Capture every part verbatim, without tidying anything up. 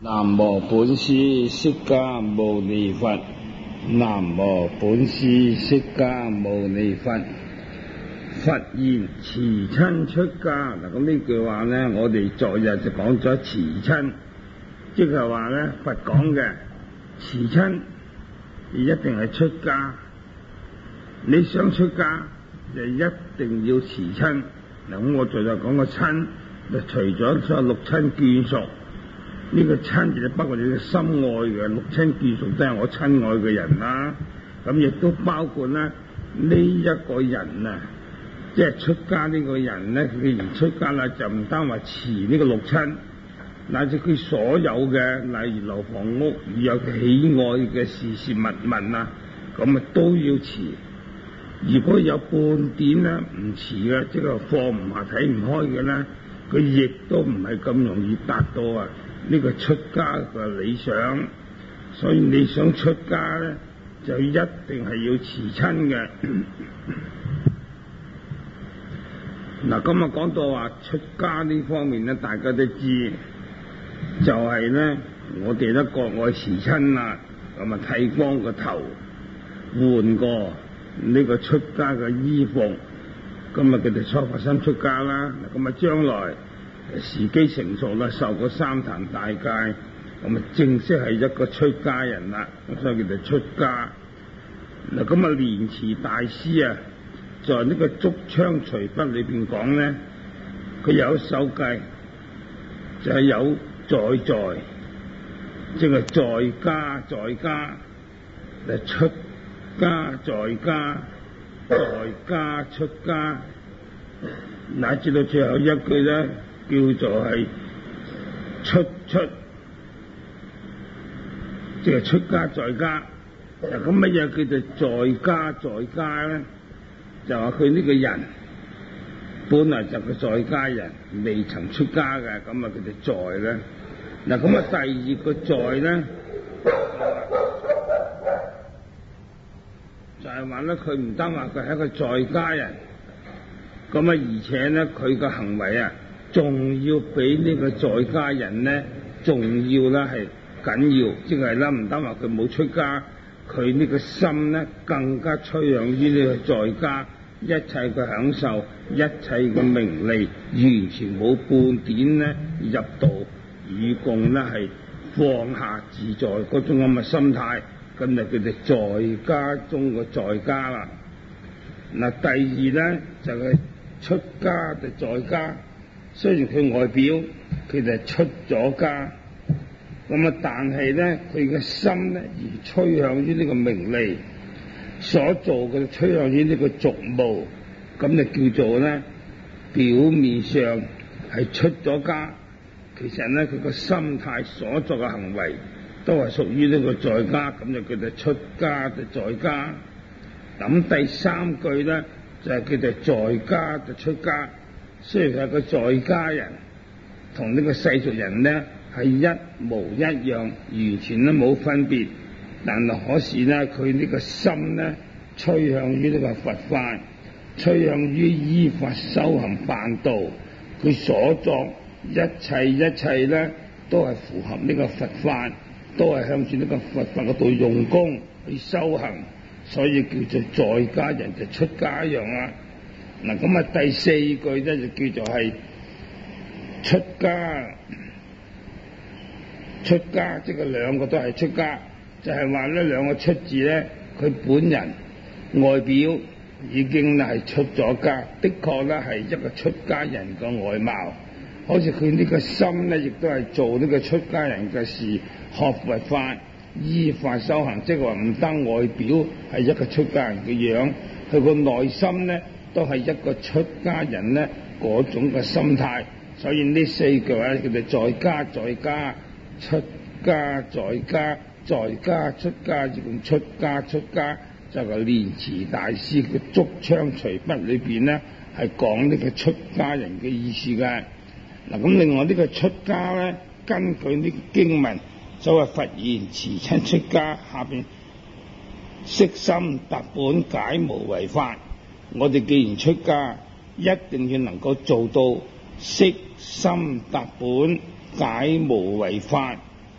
南無本師釋迦牟尼佛，南無本師釋迦牟尼佛。佛言慈親出家。嗱，咁呢句話咧，我哋昨日就講咗慈親，即係話咧，佛講嘅慈親，一定係出家。你想出家，就一定要慈親。嗱，咁我昨日講個親，就除咗所有六親眷屬。呢個親就包括你嘅心愛嘅六親眷屬，都係我親愛嘅人啦。咁亦都包括咧呢一個人啊，即係出家呢個人咧，佢既然出家啦，就唔單話持呢個六親，乃至佢所有嘅，例如樓房屋宇有佢喜愛嘅事事物物啊，咁啊都要持。如果有半點咧唔持嘅，即係放唔下睇唔開嘅咧，佢亦都唔係咁容易達到啊呢個出家嘅理想。所以你想出家咧，就一定係要慈親嘅。嗱，今日講到話出家呢方面咧，大家都知，就係、是、咧我哋都國外慈親啦，咁啊剃光個頭，換過呢個出家嘅衣服，咁啊佢哋初發心出家啦。咁啊將來時機成熟啦，受過三壇大戒，咁啊正式係一個出家人啦，咁所以佢哋出家。嗱，咁啊蓮池大師啊，在呢個竹槍隨筆裏邊講咧，佢有一首偈就係、是、有在在，即係在家在家，誒出家在家，在家出家，乃至到最後一句咧，叫做係出出，即係出家在家。嗱，咁乜嘢叫做在家在家咧？就話佢呢個人本來就係在家人，未曾出家嘅，咁啊佢哋在咧。嗱，咁啊第二個在咧，就係話咧，佢唔單話佢係一個在家人，咁啊而且咧佢嘅行為啊，仲要比呢個在家人咧，仲要啦係緊要，即係啦唔單話佢冇出家。佢呢個心咧更加趨向於呢個在家，一切嘅享受，一切嘅名利，完全冇半點咧入道與共咧係放下自在嗰種咁嘅心態，咁就叫做在家中嘅在家啦。嗱，第二咧就係、是、出家就在家，雖然佢外表佢就係出咗家。咁啊！但係咧，佢嘅心咧而趨向於呢個名利，所做嘅趨向於呢個俗務，咁就叫做咧表面上係出咗家，其實咧佢個心態所作嘅行為都係屬於呢個在家，咁就叫做出家就在家。咁第三句咧就係、是、叫做在家就出家，雖然係個在家人，同呢個世俗人咧係一模一樣，完全都冇分別。但係可是咧，佢呢個心咧趨向於呢個佛法，趨向於依法修行辦道。佢所作一切一切咧，都係符合呢個佛法，都係向住呢個佛法嗰度用功去修行。所以叫做在家人就出家一樣啦。嗱，咁啊第四句咧就叫做係出家。出家即係兩個都係出家，就係話呢兩個出字咧，佢本人外表已經係出咗家，的確咧係一個出家人嘅外貌。好似佢呢個心咧，亦都係做呢個出家人嘅事，學佛法，依法修行，即係話唔單外表係一個出家人嘅樣，佢個內心咧都係一個出家人咧嗰種嘅心態。所以呢四句話叫做在家在家。出家在家，在家出家，亦咁出家出家，就係蓮池大師嘅竹槍隨筆裏邊咧，係講呢個出家人嘅意思嘅。嗱，咁另外呢個出家咧，根據呢個經文，就係佛言慈親出家，下邊悉心達本解無為法。我哋既然出家，一定要能夠做到悉心達本解無為法。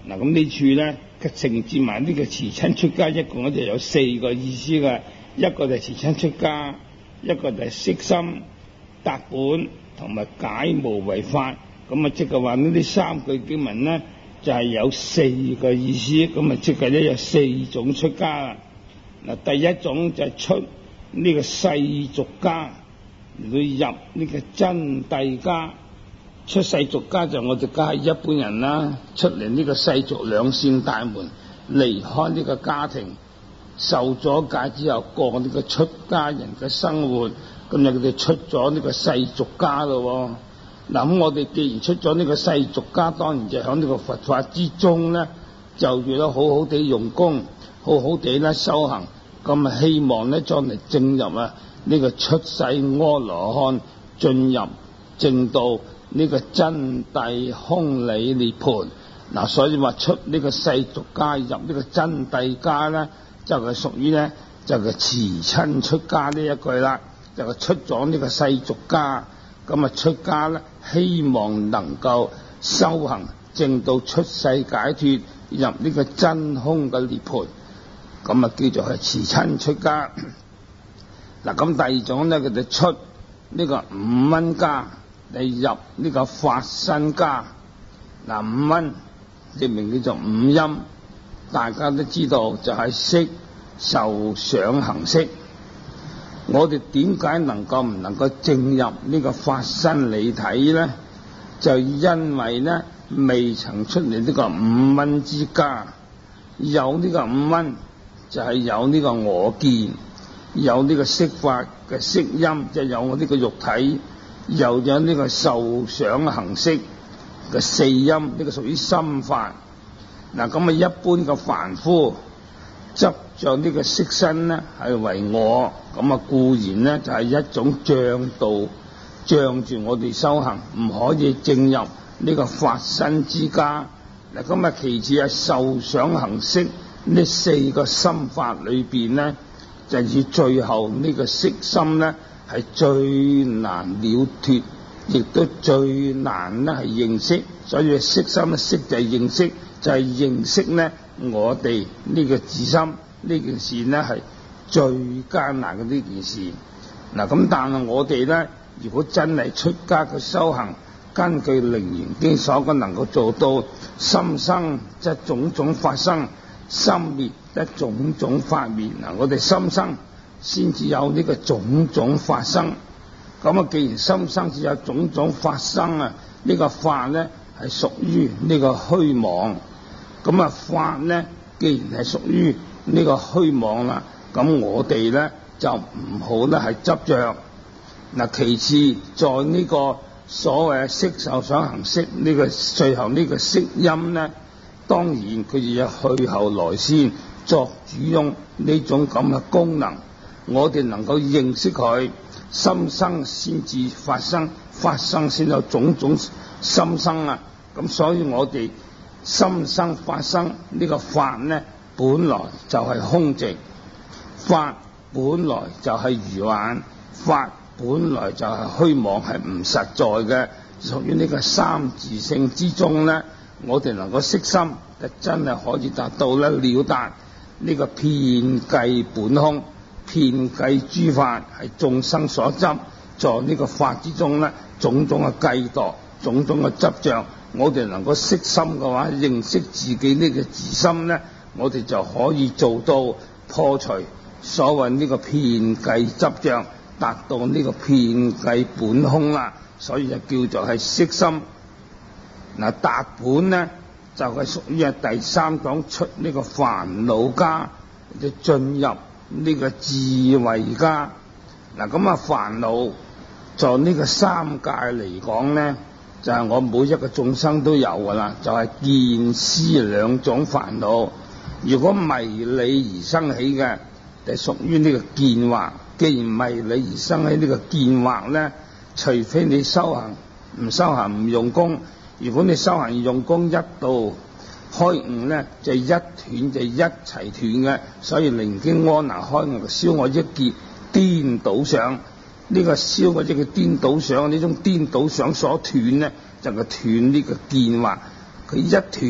嗱，咁呢處咧嘅承接埋呢個辭親出家，一共咧就有四個意思嘅，一個就係辭親出家，一個就係悉心達本同埋解無為法。咁啊，即係話呢啲三句經文咧就係、是、有四個意思，咁啊即係咧有四種出家啦。嗱，第一種就係出呢個世俗家嚟到入呢個真諦家。出世俗家就我哋家係一般人啦，出嚟呢個世俗兩扇大門，離開呢個家庭，受咗戒之後過呢個出家人嘅生活，咁就佢哋出咗呢個世俗家咯。嗱，咁我哋既然出咗呢個世俗家，當然就喺呢個佛法之中咧，就要好好地用功，好好地咧修行，咁啊希望咧將嚟進入啊呢個出世阿羅漢，進入正道。呢個真諦空理涅槃，嗱，所以話出呢個世俗家入呢個真諦家咧，就係屬於咧就係辭親出家呢一句啦，就係出咗呢個世俗家，咁啊出家咧，希望能夠修行正到出世解脫，入呢個真空嘅涅槃，咁啊叫做係辭親出家。嗱，咁第二種咧，佢哋出呢個五蚊家。你入呢個法身家，嗱，五蚊亦名叫做五陰，大家都知道就係色受想行識。我哋點解能夠唔能夠證入呢個法身理體咧？就因為咧未曾出嚟呢個五蚊之家，有呢個五蚊就係有呢個我見，有呢個色法嘅色音，就係有我呢個肉體。又有呢個受想行識嘅四陰，呢、這個屬於心法。嗱，咁啊一般嘅凡夫執着呢個色身咧係為我，咁啊固然咧就係、是、一種障道，障住我哋修行，唔可以證入呢個法身之家。嗱，咁啊其次係受想行識呢四個心法裏邊咧，就以最後呢個色心咧。係最難了脫，亦都最難咧係認識，所以色心咧識就係認識，就係、是、認識咧我哋呢個自心呢件事咧係最艱難嘅呢件事。嗱，咁但係我哋咧，如果真係出家嘅修行，根據楞嚴經所講，能夠做到心生則種種法生，心滅則種種法滅。嗱，我哋心生先至有呢個種種法生，咁啊既然心生至有種種法生啊，呢、這個法咧係屬於呢個虛妄，咁啊法咧既然係屬於呢個虛妄啦，咁我哋咧就唔好咧係執着。嗱，其次在呢個所謂色受想行識呢個最後呢個色音咧，當然佢就有去後來先作主翁呢種咁嘅功能。我哋能夠認識佢，心生先至發生，發生先有種種心生啊！咁所以我哋心生發生呢個法咧，本來就係空寂，法本來就係愚幻，法本來就係虛妄，係唔實在嘅，屬於呢個三自性之中咧。我哋能夠識心，就真係可以達到咧了達呢個遍計本空。遍計諸法係眾生所執，在呢個法之中咧，種種嘅計度，種種嘅執着，我哋能夠識心嘅話，認識自己呢個自心咧，我哋就可以做到破除所謂呢個遍計執着，達到呢個遍計本空啦。所以就叫做係識心。嗱，達本咧就係、是、屬於係第三種出呢個煩惱家，就進入呢個智慧家。嗱，咁啊煩惱在呢個三界嚟講咧，就係、是、我每一個眾生都有噶啦，就係、是、見思兩種煩惱。如果迷理而生起嘅，就屬於呢個見惑。既然迷理而生起呢個見惑咧，除非你修行唔修行唔用功，如果你修行用功一到開悟咧，就一斷就一齊斷嘅。所以楞經安那開悟，燒我一劫顛倒想，呢、這個燒我一劫顛倒想，呢種顛倒想所斷咧，就係斷呢個見惑。佢一斷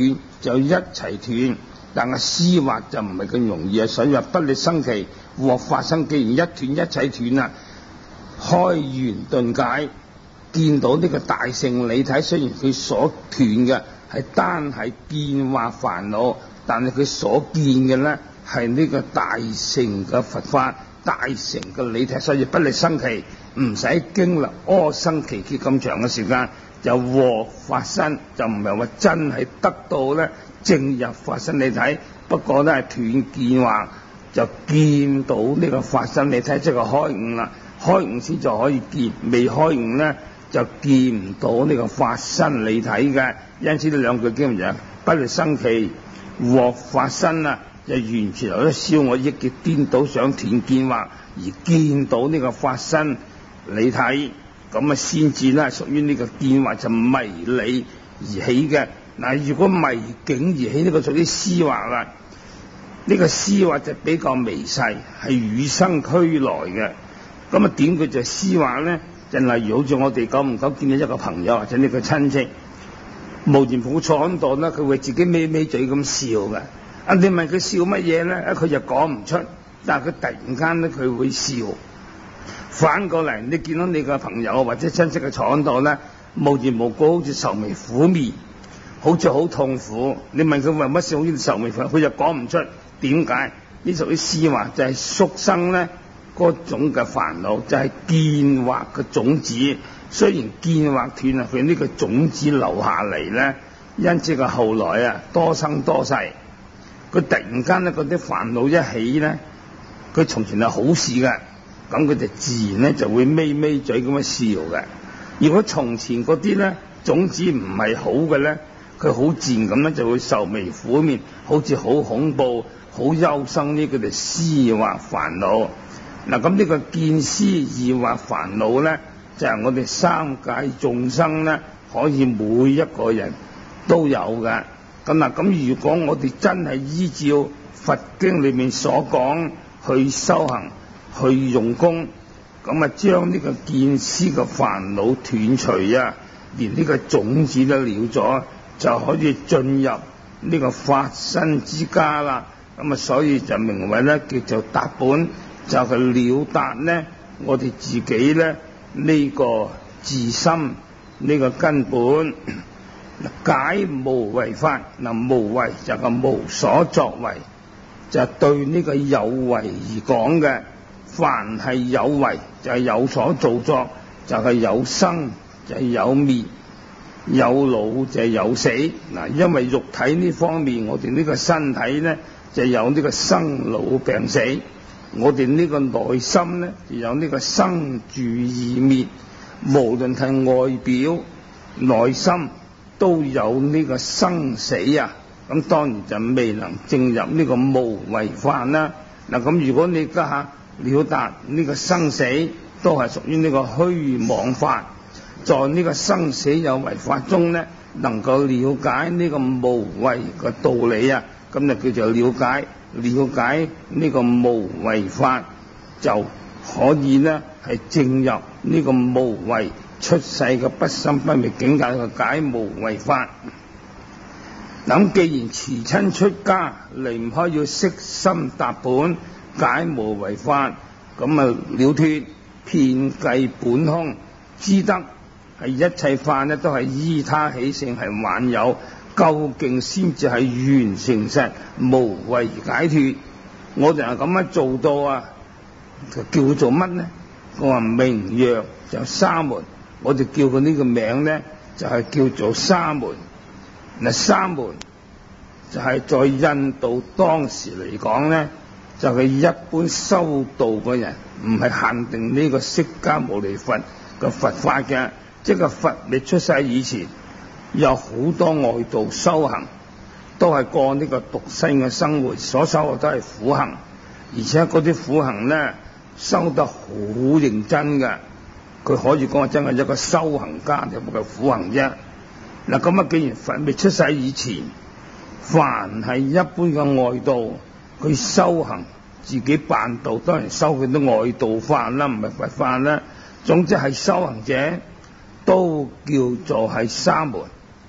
就一齊斷。但係思惑就唔係咁容易啊，所以話不力生期獲法身，既然一斷一齊斷啦，開圓頓解，見到呢個大乘理體，雖然佢所斷嘅係單係見惑煩惱，但係佢所見嘅咧係呢個大乘嘅佛法，大乘嘅理體，所以不力生期，唔使經歷阿僧祇劫咁長嘅時間就獲法身，就唔係話真係得到咧正入法身理體。不過咧係斷見惑，就見到呢個法身理體，即係開悟啦。開悟先就可以見，未開悟咧就見唔到呢個法身理體嘅。因此呢兩句經文就不力生期獲法身啊，就完全有得消我憶嘅顛倒想斷見惑，而見到呢個法身理體，咁啊先至咧屬於呢個見惑就迷理而起嘅。嗱，如果迷境而起呢個屬於思惑啦，呢個思惑就比較微細，係與生俱來嘅。咁啊點佢就思惑咧？就例如好似我哋久唔久見到一個朋友或者呢個親戚，無緣無故坐喺度咧，佢會自己咪咪嘴咁笑嘅。啊，你問佢笑乜嘢咧？啊，佢就講唔出，但係佢突然間咧佢會笑。反過嚟，你見到你個朋友或者親戚嘅坐喺度咧，無緣無故好似愁眉苦面，好似好痛苦。你問佢為乜笑，好似愁眉苦面，佢就講唔出點解。呢屬於思惑，就係宿生咧嗰種嘅煩惱，就係、是、見惑嘅種子。雖然見惑斷啊，佢呢個種子留下嚟咧，因此佢後來啊多生多世，佢突然間咧嗰啲煩惱一起咧，佢從前係好事嘅，咁佢就自然咧就會咪咪嘴咁樣笑嘅。如果從前嗰啲咧種子唔係好嘅咧，佢好自然咁咧就會愁眉苦面，好似好恐怖、好憂生呢，佢哋思惑煩惱。嗱，咁呢個見思疑惑煩惱咧，就係、是、我哋三界眾生咧，可以每一個人都有嘅。咁嗱，咁如果我哋真係依照佛經裏面所講去修行、去用功，咁啊將呢個見思嘅煩惱斷除啊，連呢個種子都了咗，就可以進入呢個法身之家啦。咁啊，所以就名為咧叫做達本，就係、是、了達咧我哋自己咧呢、這個自心呢、這個根本。解無為法，嗱，無為就係無所作為，就係、是、對呢個有為而講嘅。凡係有為就係、是、有所造作，就係、是、有生就係、是、有滅，有老就係有死。嗱，因為肉體呢方面，我哋呢個身體咧就有呢個生老病死，我哋呢個內心咧就有呢個生住異滅。無論係外表內心都有呢個生死啊，咁當然就未能證入呢個無為法啦。嗱，咁如果你家下了達呢個生死都係屬於呢個虛妄法，在呢個生死有為法中咧，能夠了解呢個無為嘅道理啊，咁就叫做了解了解呢個無為法，就可以咧係證入呢個無為出世嘅不生不滅境界嘅解無為法。咁既然辭親出家，離唔開要悉心達本解無為法，咁啊了脫遍計本空，知得係一切法咧都係依他起性係幻有，究竟先至係完成實無為解脫。我哋係咁樣做到啊，叫做乜呢？我話名曰就沙門。我哋叫佢呢個名咧，就係、是、叫做沙門。嗱，沙門就係在印度當時嚟講咧，就係、是、一般修道嘅人，唔係限定呢個釋迦牟尼佛嘅佛法嘅，即係佛未出世以前，有好多外道修行，都係過呢個獨身嘅生活，所修嘅都係苦行，而且嗰啲苦行咧修得好認真嘅。佢可以講話真係一個修行家，就冇個苦行啫。嗱，咁啊，既然佛未出世以前，凡係一般嘅外道，佢修行自己辦道，當然修佢啲外道法啦，唔係佛法啦。總之係修行者，都叫做係沙門，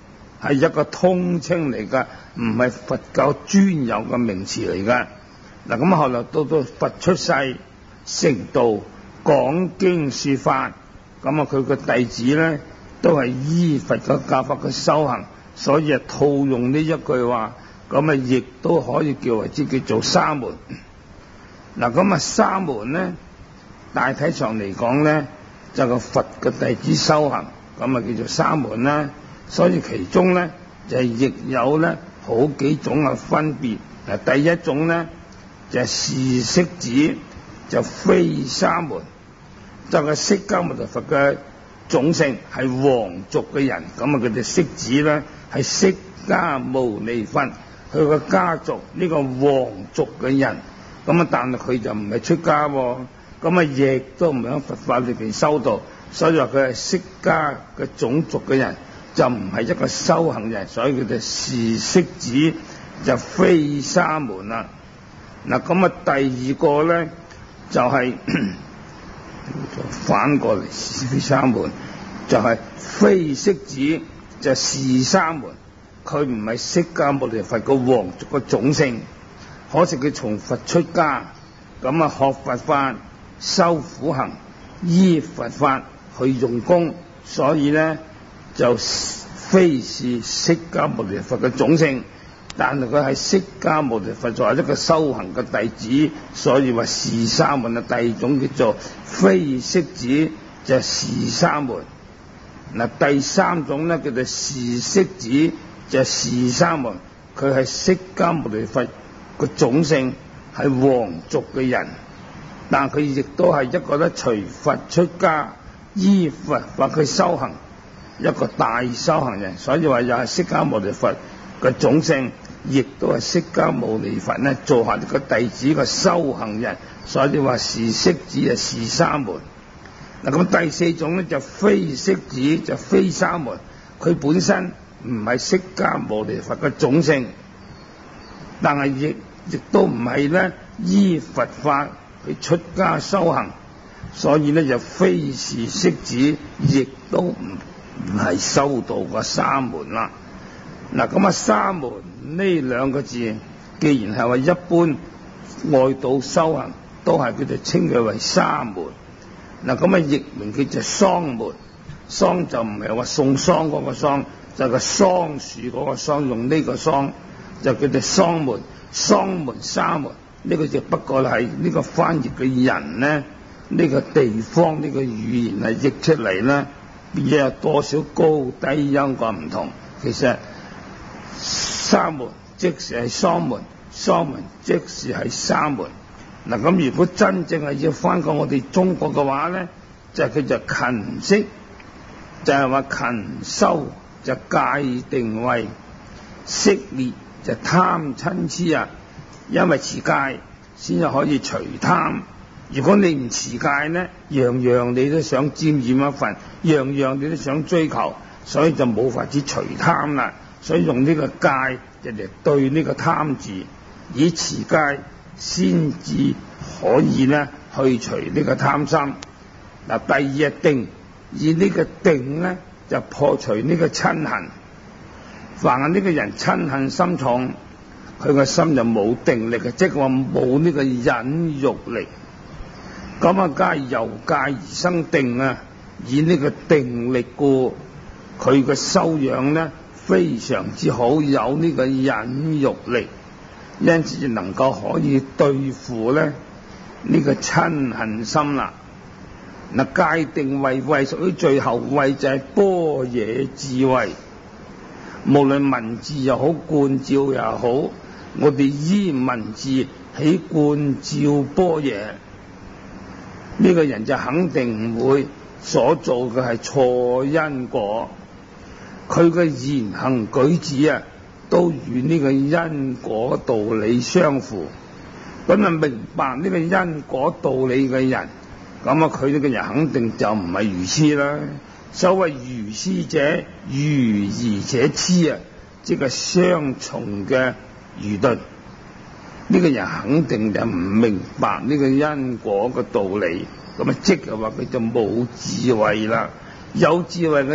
係一個通稱嚟噶，唔係佛教專有嘅名詞嚟噶。嗱，咁後來到到佛出世成道講經說法，咁啊佢個弟子咧都係依佛嘅教法嘅修行，所以啊套用呢一句話，咁啊亦都可以叫為之叫做沙門。嗱，咁啊沙門咧大體上嚟講咧就個佛嘅弟子修行，咁啊叫做沙門啦。所以其中咧就亦有咧好幾種嘅分別。嗱，第一種咧就係士釋子，就非沙門，就係釋迦牟尼佛嘅種姓係皇族嘅人，咁啊佢哋釋子咧係釋迦牟尼佛佢個家族呢個皇族嘅人，咁啊但係佢就唔係出家，咁啊亦都唔喺佛法裏邊修道，所以話佢係釋迦嘅種族嘅人，就唔係一個修行人，所以佢哋士釋子就非沙門啦。嗱，咁啊第二個咧就係、是、反過嚟非沙門，就係、是、非釋子就士沙門，佢唔係釋迦牟尼佛個皇族個種姓，可惜佢從佛出家，咁啊學佛法修苦行，依佛法去用功，所以咧就非是釋迦牟尼佛嘅種姓。但係佢係釋迦牟尼佛作為一個修行嘅弟子，所以話士沙門啊。第二種叫做非釋子就係士沙門。嗱，第三種咧叫做士釋子就係士沙門，佢係釋迦牟尼佛個種姓係皇族嘅人，但佢亦都係一個咧隨佛出家依佛法去修行一個大修行人，所以話又係釋迦牟尼佛嘅種姓，亦都係釋迦牟尼佛咧做下一個弟子嘅修行人，所以話士釋子啊士沙門。嗱，咁第四種咧就非釋子就非沙門，佢本身唔係釋迦牟尼佛嘅種姓，但係亦亦都唔係咧依佛法去出家修行，所以咧就非是釋子，亦都唔唔係修道個沙門啦。嗱，咁啊沙門呢兩個字，既然係話一般外道修行都係佢哋稱佢為沙門。嗱，咁啊譯名叫做桑門，桑就唔係話送桑嗰個桑，就係個桑樹嗰個桑，用呢個桑就叫做桑門。桑門沙門呢個就不過係呢個翻譯嘅人呢，呢個地方呢個語言係譯出嚟呢，變咗有多少高低音個唔同。其實沙門即是係桑門，桑門即是係沙門。嗱，咁如果真正係要翻過我哋中國嘅話咧，就係叫做勤釋，就係話勤修就戒定慧，釋滅就貪嗔痴啊。因為持戒先至可以除貪，如果你唔持戒咧，樣樣你都想沾染一份，樣樣你都想追求，所以就冇法子除貪啦。所以用呢個戒就嚟對呢個貪字，以持戒先至可以咧去除呢個貪心。嗱，第二係定，以呢個定咧就破除呢個嗔恨。凡係呢個人嗔恨心重，佢個心就冇定力嘅，即係話冇呢個忍辱力。咁啊，梗係由戒而生定啊！以呢個定力故，佢嘅修養咧非常之好，有呢個忍辱力。因此就能夠可以對付咧呢個嗔恨心啦。嗱，戒定慧慧屬於最後慧，就係般若智慧。無論文字又好，觀照又好，我哋依文字起觀照般若，呢個人就肯定唔會所做嘅係錯因果。佢嘅言行舉止啊，都與呢個因果道理相符，咁啊明白呢個因果道理嘅人，咁啊佢呢個人肯定就唔係愚痴啦。所謂愚痴者，愚而且痴啊，即係雙重嘅愚鈍。呢個人肯定就唔明白呢個因果嘅道理，咁啊即係話佢就冇智慧啦。有智慧嘅人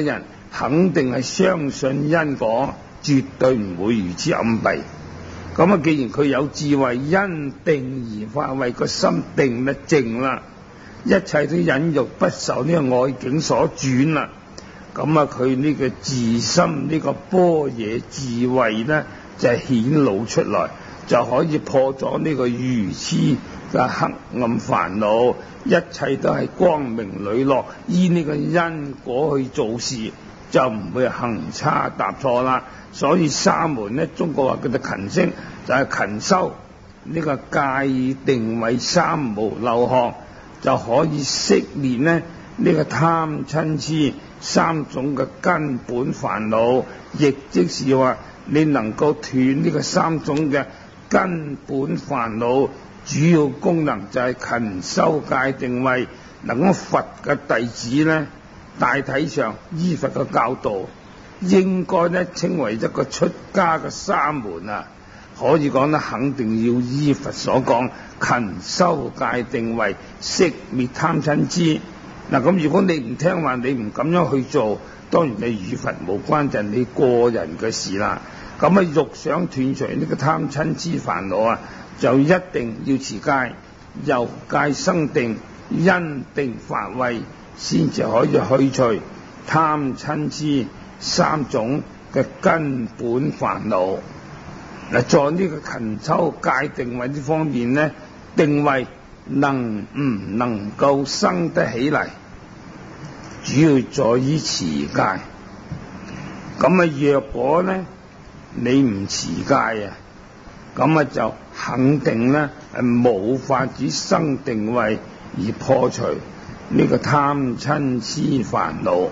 肯定係相信因果，絕對唔會如此暗蔽。咁啊，既然佢有智慧，因定而發慧，個心定咧靜啦，一切都忍辱不受呢個外境所轉啦。咁啊，佢呢個自心呢個般若智慧咧，就係顯露出來，就可以破咗呢個愚癡嘅黑暗煩惱，一切都係光明磊落，依呢個因果去做事，就唔會行差踏錯啦。所以沙門咧，中國話叫做勤升，就係、是、勤修呢個戒定慧三無漏學，就可以熄滅咧呢個貪嗔癡三種嘅根本煩惱，亦即是話你能夠斷呢個三種嘅根本煩惱，主要功能就係勤修戒定慧。嗱，咁佛嘅弟子咧，大體上依佛嘅教導，應該咧稱為一個出家嘅沙門啊，可以講咧肯定要依佛所講，勤修戒定慧，熄滅貪嗔癡。嗱，咁如果你唔聽話，你唔咁樣去做，當然你與佛無關，就係你個人嘅事啦。咁啊，欲想斷除呢個貪嗔癡煩惱啊，就一定要持戒，由戒生定，因定發慧，先至可以去除貪嗔癡三種嘅根本煩惱。嗱，在呢個勤修戒定慧呢方面呢，定慧能唔能夠生得起嚟，主要在於持戒。咁啊，若果呢你唔持戒啊，咁啊就肯定呢係冇法子生定慧而破除呢個貪嗔癡煩惱。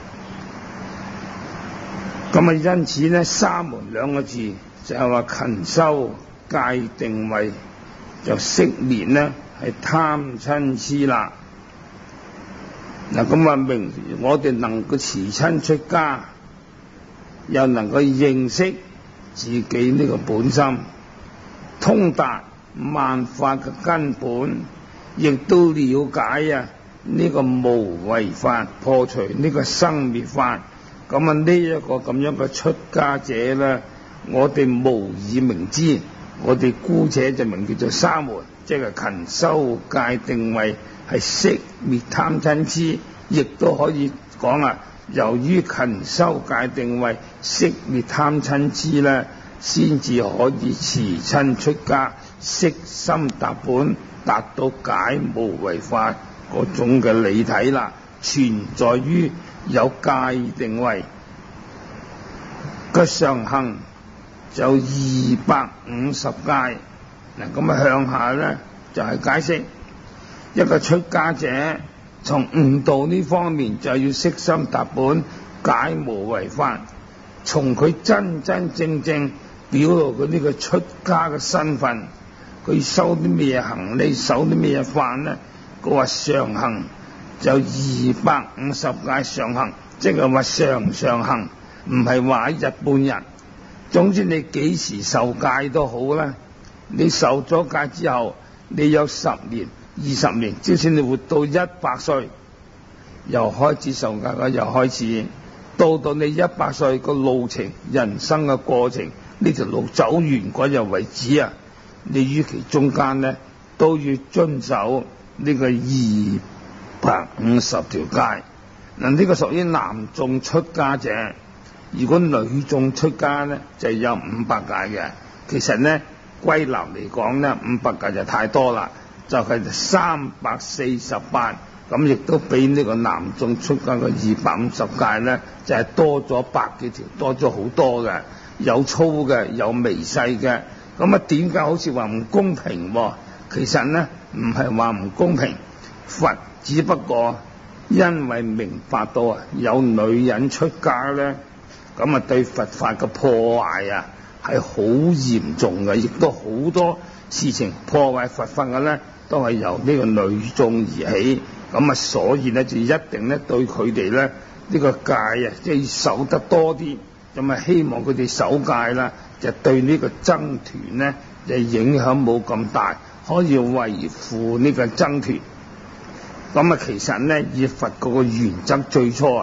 咁啊，因此呢，沙門兩個字就係話勤修戒定慧，就熄滅呢係貪嗔癡啦。嗱，咁啊明我哋能夠持親出家，又能夠認識自己呢個本心，通達萬法嘅根本，亦都了解啊呢個無為法，破除呢個生滅法。咁啊，呢一個咁樣嘅出家者咧，我哋無以名之，我哋姑且就名叫做沙門，即係勤修戒定慧，係熄滅貪嗔癡，亦都可以講啊。由於勤修戒定慧，熄滅貪嗔癡咧，先至可以持親出家，悉心達本，達到解無為法嗰種嘅理體啦。存在於有戒定慧個上行就二百五十戒。嗱，咁啊向下咧就係、是、解釋一個出家者從悟道呢方面就要悉心達本，解無為法。從佢真真正正表露佢呢個出家嘅身份，佢修啲咩行呢？守啲咩法呢？佢話上行就二百五十戒上行，即係話常常行，唔係話一日半日。總之你幾時受戒都好啦，你受咗戒之後，你有十年、二十年，即使你活到一百歲，又開始受戒嘅，又開始到到你一百歲個路程，人生嘅過程，呢條路走完嗰日為止啊！你於其中間呢，都要遵守呢個二百五十條戒。嗱，呢個屬於男眾出家者。如果女眾出家呢，就有五百戒嘅。其實呢，歸納嚟講呢，五百戒就太多啦，就係三百四十八。咁亦都比呢個男眾出家嘅二百五十戒呢，就係、是、多咗百幾條，多咗好多嘅，有粗嘅，有微細嘅。咁啊，點解好似話唔公平？其實呢，唔係話唔公平，佛只不過因為明白到啊，有女人出家呢，咁啊對佛法嘅破壞啊係好嚴重嘅，亦都好多事情破壞佛法嘅呢，都係由呢個女眾而起。咁啊，所以咧就一定咧對佢哋咧呢個戒啊，即係守得多啲，咁啊希望佢哋守戒啦，就對呢個僧團咧就影響冇咁大，可以維護呢個僧團。咁啊，其實咧以佛嗰個原則最初啊，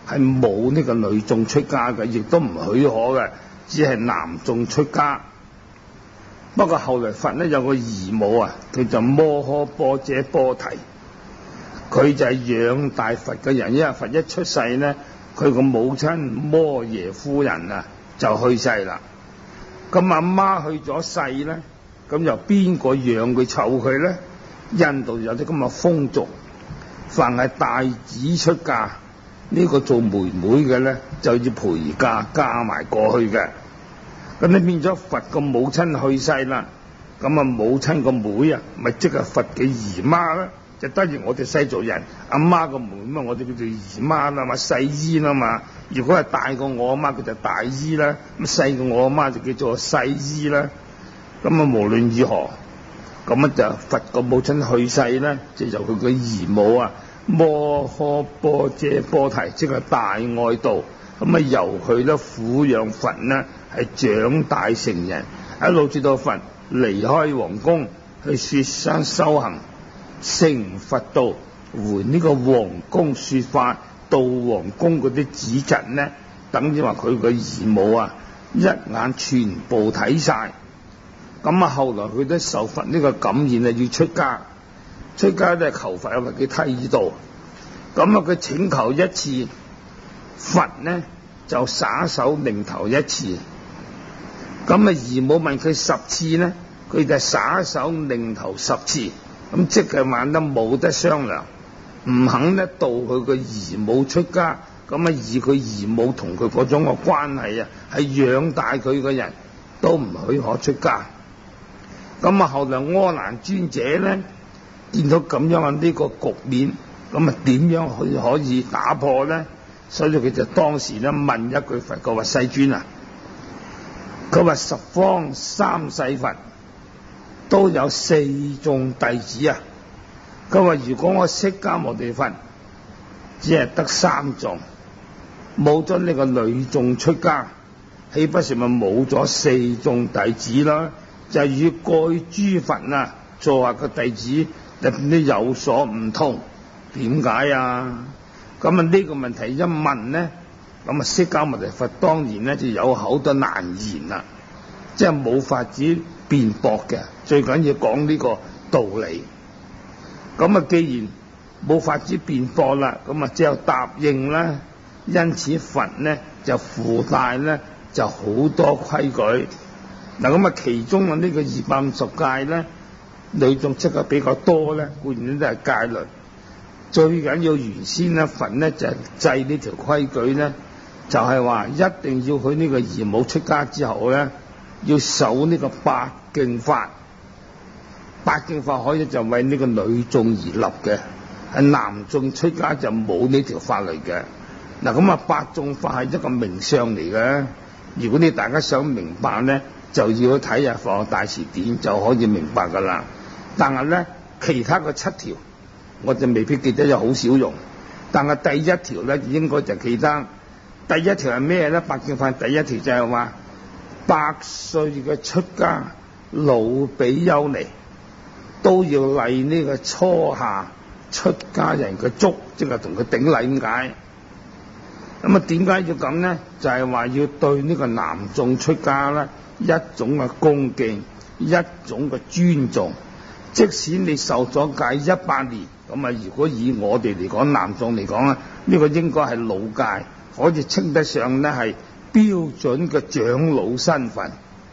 係冇呢個女眾出家嘅，亦都唔許可嘅，只係男眾出家。不過後來佛呢有個姨母啊，叫做摩訶波遮波提，佢就係養大佛嘅人，因為佛一出世呢，佢個母親摩耶夫人啊就去世啦。咁阿媽去咗世呢，咁由邊個養佢湊佢呢？印度有啲咁嘅風俗，凡係大子出嫁，呢、這個做妹妹嘅呢，就要陪嫁嫁埋過去嘅。咁你變咗佛個母親去世啦，咁啊母親個妹啊，咪即係佛嘅姨媽啦，就等於我哋西族人阿媽個妹妹，我哋叫做姨媽啦嘛，細姨啦嘛。如果係大過我阿媽，佢就大姨啦；咁細過我阿媽就叫做細姨啦。咁啊無論如何，咁啊就佛個母親去世咧，就由佢個姨母啊摩訶波遮波提，即係大愛道，咁啊由佢咧撫養佛呢，係長大成人，一路至到佛離開皇宮去雪山修行，成佛道，回呢個皇宮說法，到皇宮嗰啲子侄呢，等於話佢個姨母啊一眼全部睇晒。咁啊後來佢都受佛呢個感染啊，要出家，出家都係求佛有佛嘅梯度。咁啊佢請求一次，佛呢就灑手擰頭一次。咁啊姨母問佢十次呢，佢就灑手擰頭十次。咁即係話得冇得商量，唔肯咧到佢個姨母出家。咁啊以佢姨母同佢嗰種嘅關係啊，係養大佢嘅人都唔許可出家。咁啊後來阿難尊者咧見到咁樣嘅呢個局面，咁啊點樣去可以打破咧？所以佢就當時咧問一句佛，佢話世尊啊，佢話十方三世佛都有四眾弟子啊，佢話如果我釋迦牟尼佛只係得三眾，冇咗呢個女眾出家，豈不是咪冇咗四眾弟子啦？就係與過去諸佛啊做下個弟子入邊都有所唔同，點解啊？咁啊呢個問題一問呢，咁啊釋迦牟尼佛當然咧就有口都難言啦，即係冇法子辯駁嘅，最緊要講呢個道理。咁啊既然冇法子辯駁啦，咁啊只有答應啦。因此佛呢就附帶咧就好多規矩。嗱咁啊其中啊呢個二百五十戒咧，女眾出嘅比較多咧，固然都係戒律。最緊要原先咧佛呢就制呢條規矩咧，就係、是、話一定要去呢個姨母出家之後咧，要守呢個八敬法。八敬法可以就為呢個女眾而立嘅，係男眾出家就冇呢條法律嘅。嗱咁啊八眾法係一個名相嚟嘅，如果你大家想明白咧，就要睇下《佛學大辭典》就可以明白噶啦。但係咧其他嘅七條我就未必記得，有好少用。但係第一條咧應該就記得。第一條係咩咧？八敬法第一條就係話百歲嘅出家老比丘尼都要禮呢個初下出家人嘅足，即係同佢頂禮咁解。咁啊點解要咁呢？就係、是、話要對呢個男眾出家咧一種嘅恭敬，一種嘅尊重。即使你受咗戒一百年，咁啊如果以我哋嚟講男眾嚟講啊，呢、這個應該係老戒，可以稱得上咧係標準嘅長老身份。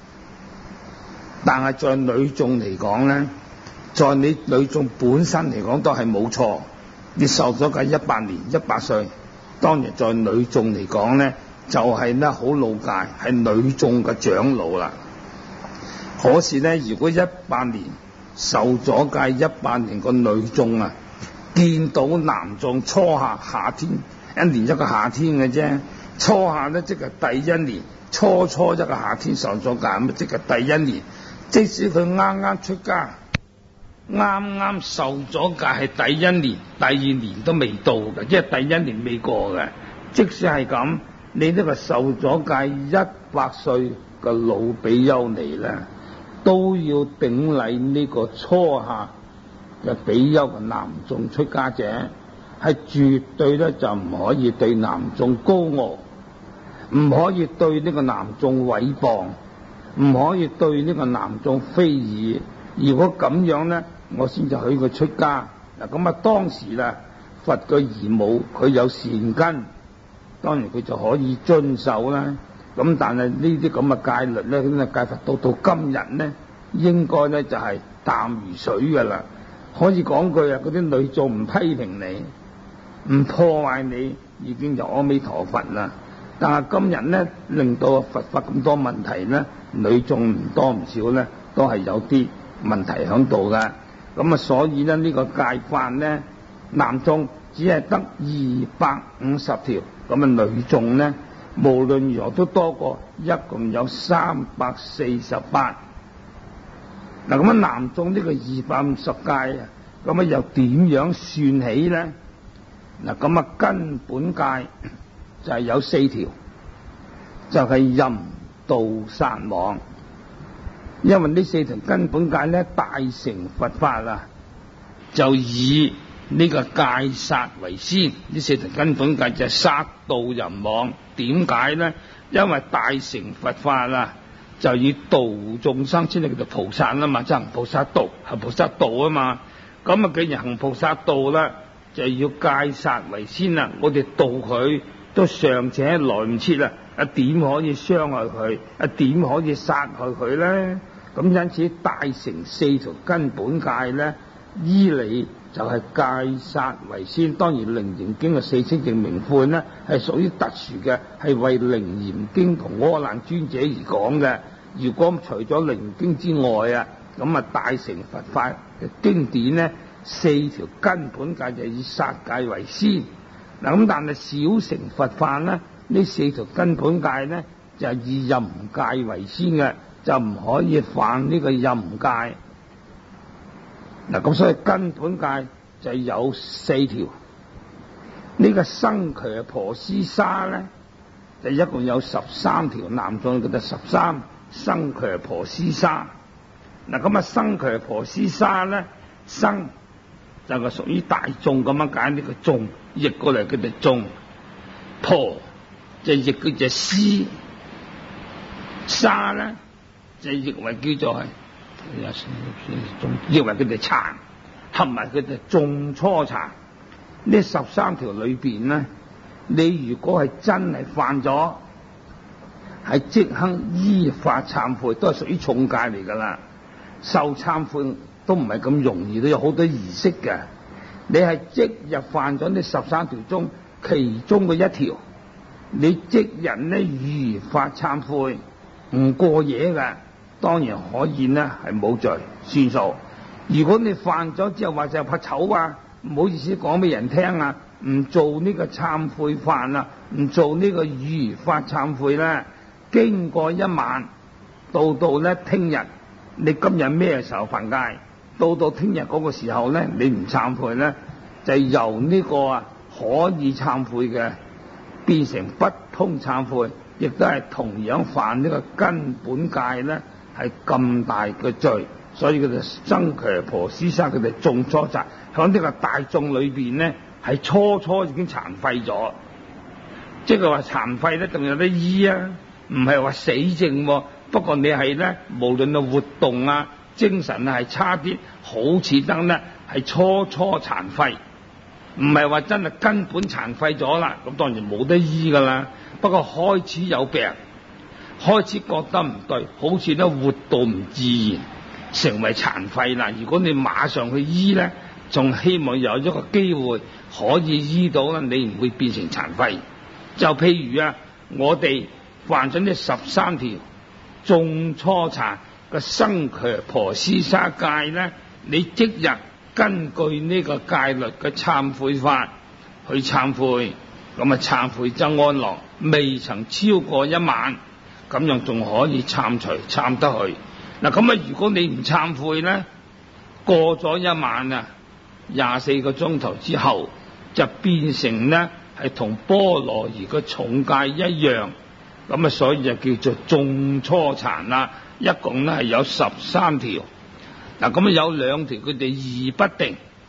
但係在女眾嚟講咧，在你女眾本身嚟講都係冇錯，你受咗戒一百年一百歲，當然在女眾嚟講咧就係咧好老戒，係女眾嘅長老啦。可是咧如果一百年受咗戒一百年個女眾啊，見到男眾初夏夏天，一年一個夏天嘅啫，初夏咧即係第一年，初初一個夏天受咗戒，咁即係第一年。即使佢啱啱出家，啱啱受咗戒係第一年，第二年都未到嘅，即係第一年未過嘅。即使係咁，你呢個受咗戒一百歲嘅老比丘尼咧，都要頂禮呢個初夏嘅比丘嘅男眾出家者。 係絕對咧就唔可以對男眾高傲，唔可以對呢個男眾毀謗，唔可以對呢個男眾非議。如果咁樣咧，我先就許佢出家。嗱，咁啊當時啦，佛嘅姨母佢有善根，當然佢就可以遵守啦。咁但係呢啲咁嘅戒律咧，咁啊戒罰到到今日咧，應該咧就係淡如水噶啦。可以講句啊，嗰啲女眾唔批評你，唔破壞你，已經就阿彌陀佛啦。但係今日咧，令到佛法咁多問題咧，女眾唔多唔少咧，都係有啲問題喺度噶。咁啊，所以咧呢個戒法咧，男眾只係得二百五十條，咁啊女眾咧，無論如何都多過，一共有三百四十八。嗱，咁啊男眾呢個二百五十戒啊，咁啊又點樣算起咧？嗱，咁啊根本戒就係有四條，就係淫盜殺妄。因為呢四條根本戒咧，大乘佛法啊，就以呢個戒殺為先。呢四條根本戒就係殺盜淫妄。點解咧？因為大乘佛法啊，就以度眾生先係叫做菩薩啊嘛，即係行菩薩道，行菩薩道啊嘛。咁啊，既然行菩薩道啦，就要戒殺為先啦。我哋度佢都尚且來唔切啦，啊點可以傷害佢？啊點可以殺害佢咧？咁因此大乘四條根本戒咧，依理就係戒殺為先。當然《楞嚴經》嘅四清淨名誨咧，係屬於特殊嘅，係為《楞嚴經》同阿難尊者而講嘅。如果除咗《楞嚴經》之外啊，咁啊大乘佛法嘅經典咧，四條根本戒就以殺戒為先。嗱，咁但係小乘佛法咧，呢四條根本戒咧就係以淫戒為先嘅，就唔可以犯呢個淫戒。嗱，咁所以根本戒就有四條。呢、這個生蹶婆屍沙咧，就一共有十三條。男眾叫做十三生蹶婆屍沙。嗱，咁啊生蹶婆屍沙咧，生就係屬於大眾咁樣解，呢、這個眾譯過嚟叫做眾，婆就譯叫做屍，沙咧就譯為叫做係。認為佢哋殘，合埋佢哋眾初殘。呢十三條裏邊咧，你如果係真係犯咗，係即刻依法懺悔，都係屬於重戒嚟噶啦。受懺悔都唔係咁容易，都有好多儀式嘅。你係即日犯咗呢十三條中其中嘅一條，你即日呢依法懺悔，唔過夜嘅。當然可以呢係冇罪算數。如果你犯咗之後話就怕醜啊，唔好意思講俾人聽啊，唔做呢個懺悔犯啊，唔做呢個如法懺悔咧，經過一晚，到到咧聽日，你今日咩時候犯戒？到到聽日嗰個時候咧，你唔懺悔咧，就由呢個啊可以懺悔嘅變成不通懺悔，亦都係同樣犯呢個根本戒咧。係咁大嘅罪，所以佢哋生蹶婆屍沙，佢哋眾初殘，喺呢個大眾裏邊咧，係初初已經殘廢咗。即係話殘廢咧，仲有得醫啊，唔係話死症，啊。不過你係咧，無論係活動啊、精神啊，係差啲，好似得咧係初初殘廢，唔係話真係根本殘廢咗啦。咁當然冇得醫噶啦。不過開始有病。開始覺得唔對，好似咧活到唔自然，成為殘廢啦。如果你馬上去醫咧，仲希望有一個機會可以醫到啦，你唔會變成殘廢。就譬如啊，我哋犯咗呢十三條眾初殘嘅生蹶婆屍沙戒咧，你即日根據呢個戒律嘅懺悔法去懺悔，咁啊懺悔增安樂，未曾超過一晚。咁樣仲可以懺除懺得去。嗱，咁啊如果你唔懺悔咧，過咗一晚啊，廿四個鐘頭之後就變成咧係同波羅夷嘅重戒一樣。咁啊所以就叫做眾初殘啦。一共咧係有十三條。嗱，咁啊有兩條佢哋義不定，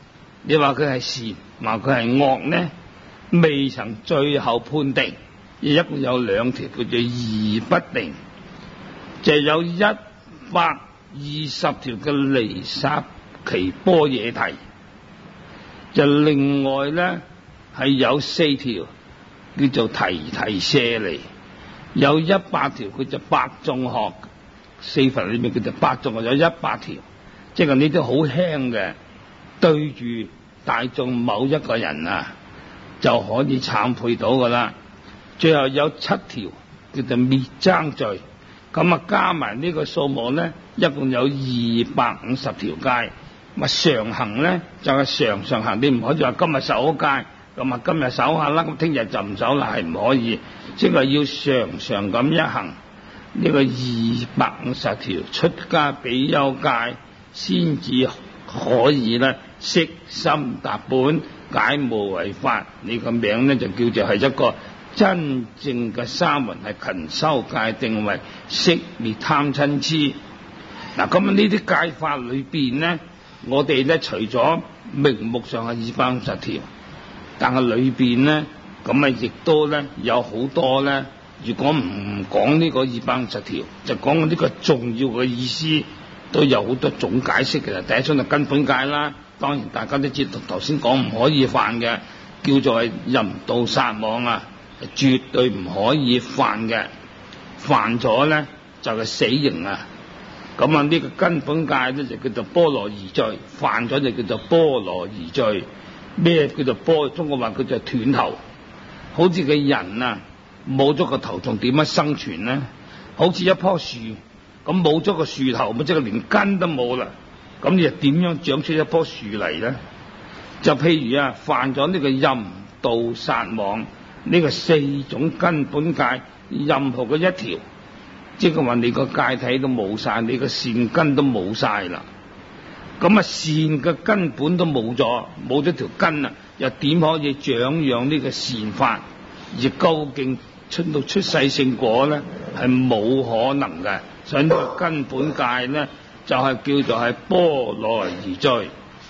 你話佢係善，話佢係惡呢？未曾最後判定，一共有兩條叫做二不定，就有一百二十條嘅離薩奇般若題，就另外呢係有四條叫做提提舍離，有一百條佢就百眾學，四佛裏面叫做百眾學，有一百條，即係呢啲好輕嘅，對住大眾某一個人啊就可以懺悔到噶啦。最後有七條叫做滅諍罪，咁啊加埋呢個數目咧，一共有二百五十條戒。咁啊常行咧就係、是、常常行，你唔可以話今日守戒，咁啊今日守下啦，咁聽日就唔守啦，係唔可以。即係要常常咁一行呢、這個二百五十條出家比丘戒，先至可以咧悉心達本解無為法。你個名咧就叫做係一個真正嘅沙門，係勤修戒定慧，息滅貪嗔癡。嗱，咁啊呢啲戒法裏邊咧，我哋咧除咗名目上係二百五十條，但係裏邊咧咁啊亦都咧有好多咧。如果唔講呢個二百五十條，就講呢個重要嘅意思，都有好多種解釋嘅。第一種就根本戒啦，當然大家都知道頭先講唔可以犯嘅，叫做係淫盜殺妄啊，絕對唔可以犯嘅，犯咗咧就係、是、死刑啊。咁啊呢個根本戒咧就叫做波羅夷罪，犯咗就叫做波羅夷罪。咩叫做波？中國話叫做斷頭，好似個人啊冇咗個頭仲點樣生存呢？好似一棵樹咁冇咗個樹頭，咪即係連根都冇啦。咁你又點樣長出一棵樹嚟呢？就譬如啊，犯咗呢個淫盜殺妄呢個四種根本戒，任何嘅一條，即係話你個戒體都冇晒，你個善根都冇晒啦。咁啊，善嘅根本都冇咗，冇咗條根啊，又點可以長養呢個善法？而究竟出到出世聖果咧，係冇可能嘅。所以呢個根本戒咧，就係、是、叫做係波羅夷罪。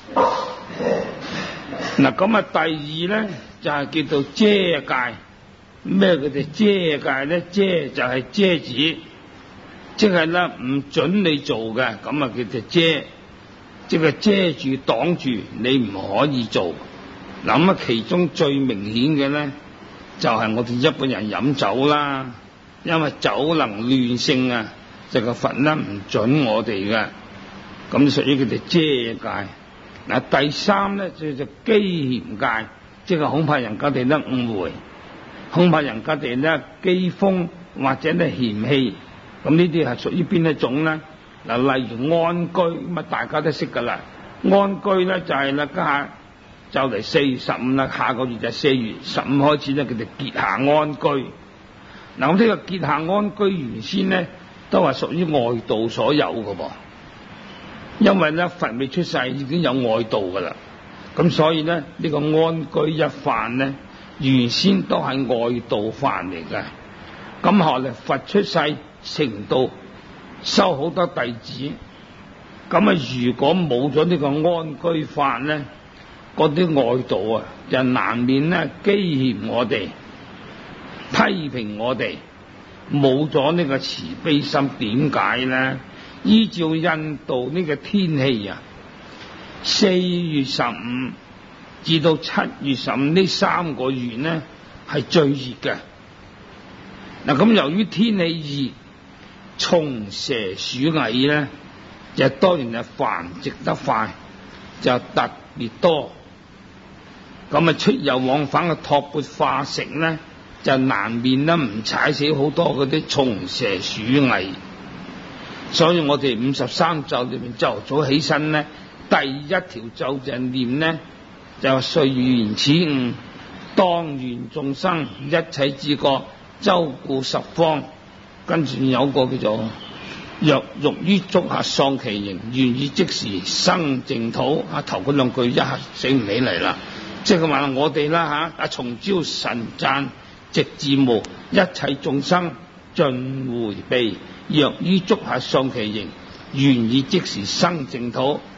嗱，咁啊，第二咧就係、是、叫做遮戒。咩叫做遮戒咧？遮就係遮止，即係咧唔准你做嘅，咁啊叫做遮，即係遮住擋住你唔可以做。嗱，咁啊，其中最明顯嘅咧，就係、是、我哋一般人飲酒啦，因為酒能亂性啊，就個佛咧唔准我哋嘅，咁屬於佢哋遮戒。嗱，第三咧就就譏嫌戒，即係恐怕人家哋咧誤會，恐怕人家哋咧譏諷或者咧嫌棄，咁呢啲係屬於邊一種咧？嗱，例如安居，咁啊大家都識噶啦，安居咧就係啦家下就嚟四月十五啦，下個月就四月十五開始咧，佢哋結下安居。嗱，咁呢個結下安居原先咧都係屬於外道所有嘅噃，因為咧佛未出世已經有外道噶啦，咁所以咧呢、這個安居一犯咧原先都係外道犯嚟嘅。咁後來佛出世成道，收好多弟子，咁啊如果冇咗呢個安居法咧，嗰啲外道啊就難免咧譏嫌我哋，批評我哋，冇咗呢個慈悲心。點解咧？依照印度呢個天氣啊，四月十五至到七月十五呢三個月呢係最熱嘅。嗱，咁由於天氣熱，蟲蛇鼠蟻咧就當然係繁殖得快，就特別多。咁啊出遊往返嘅托缽化食咧，就難免咧唔踩死好多嗰啲蟲蛇鼠蟻。所以我哋五十三咒裏面朝早起身咧，第一條咒就念咧就歲緣此悟，當願眾生一切之國，周顧十方。跟住有個叫做若欲於足下喪其形，願以即時生淨土。啊，頭嗰兩句一下醒唔起嚟啦。即係話我哋啦吓，啊從朝晨讚直至暮，一切眾生盡迴避。若於足下喪其形，願以即時生淨土。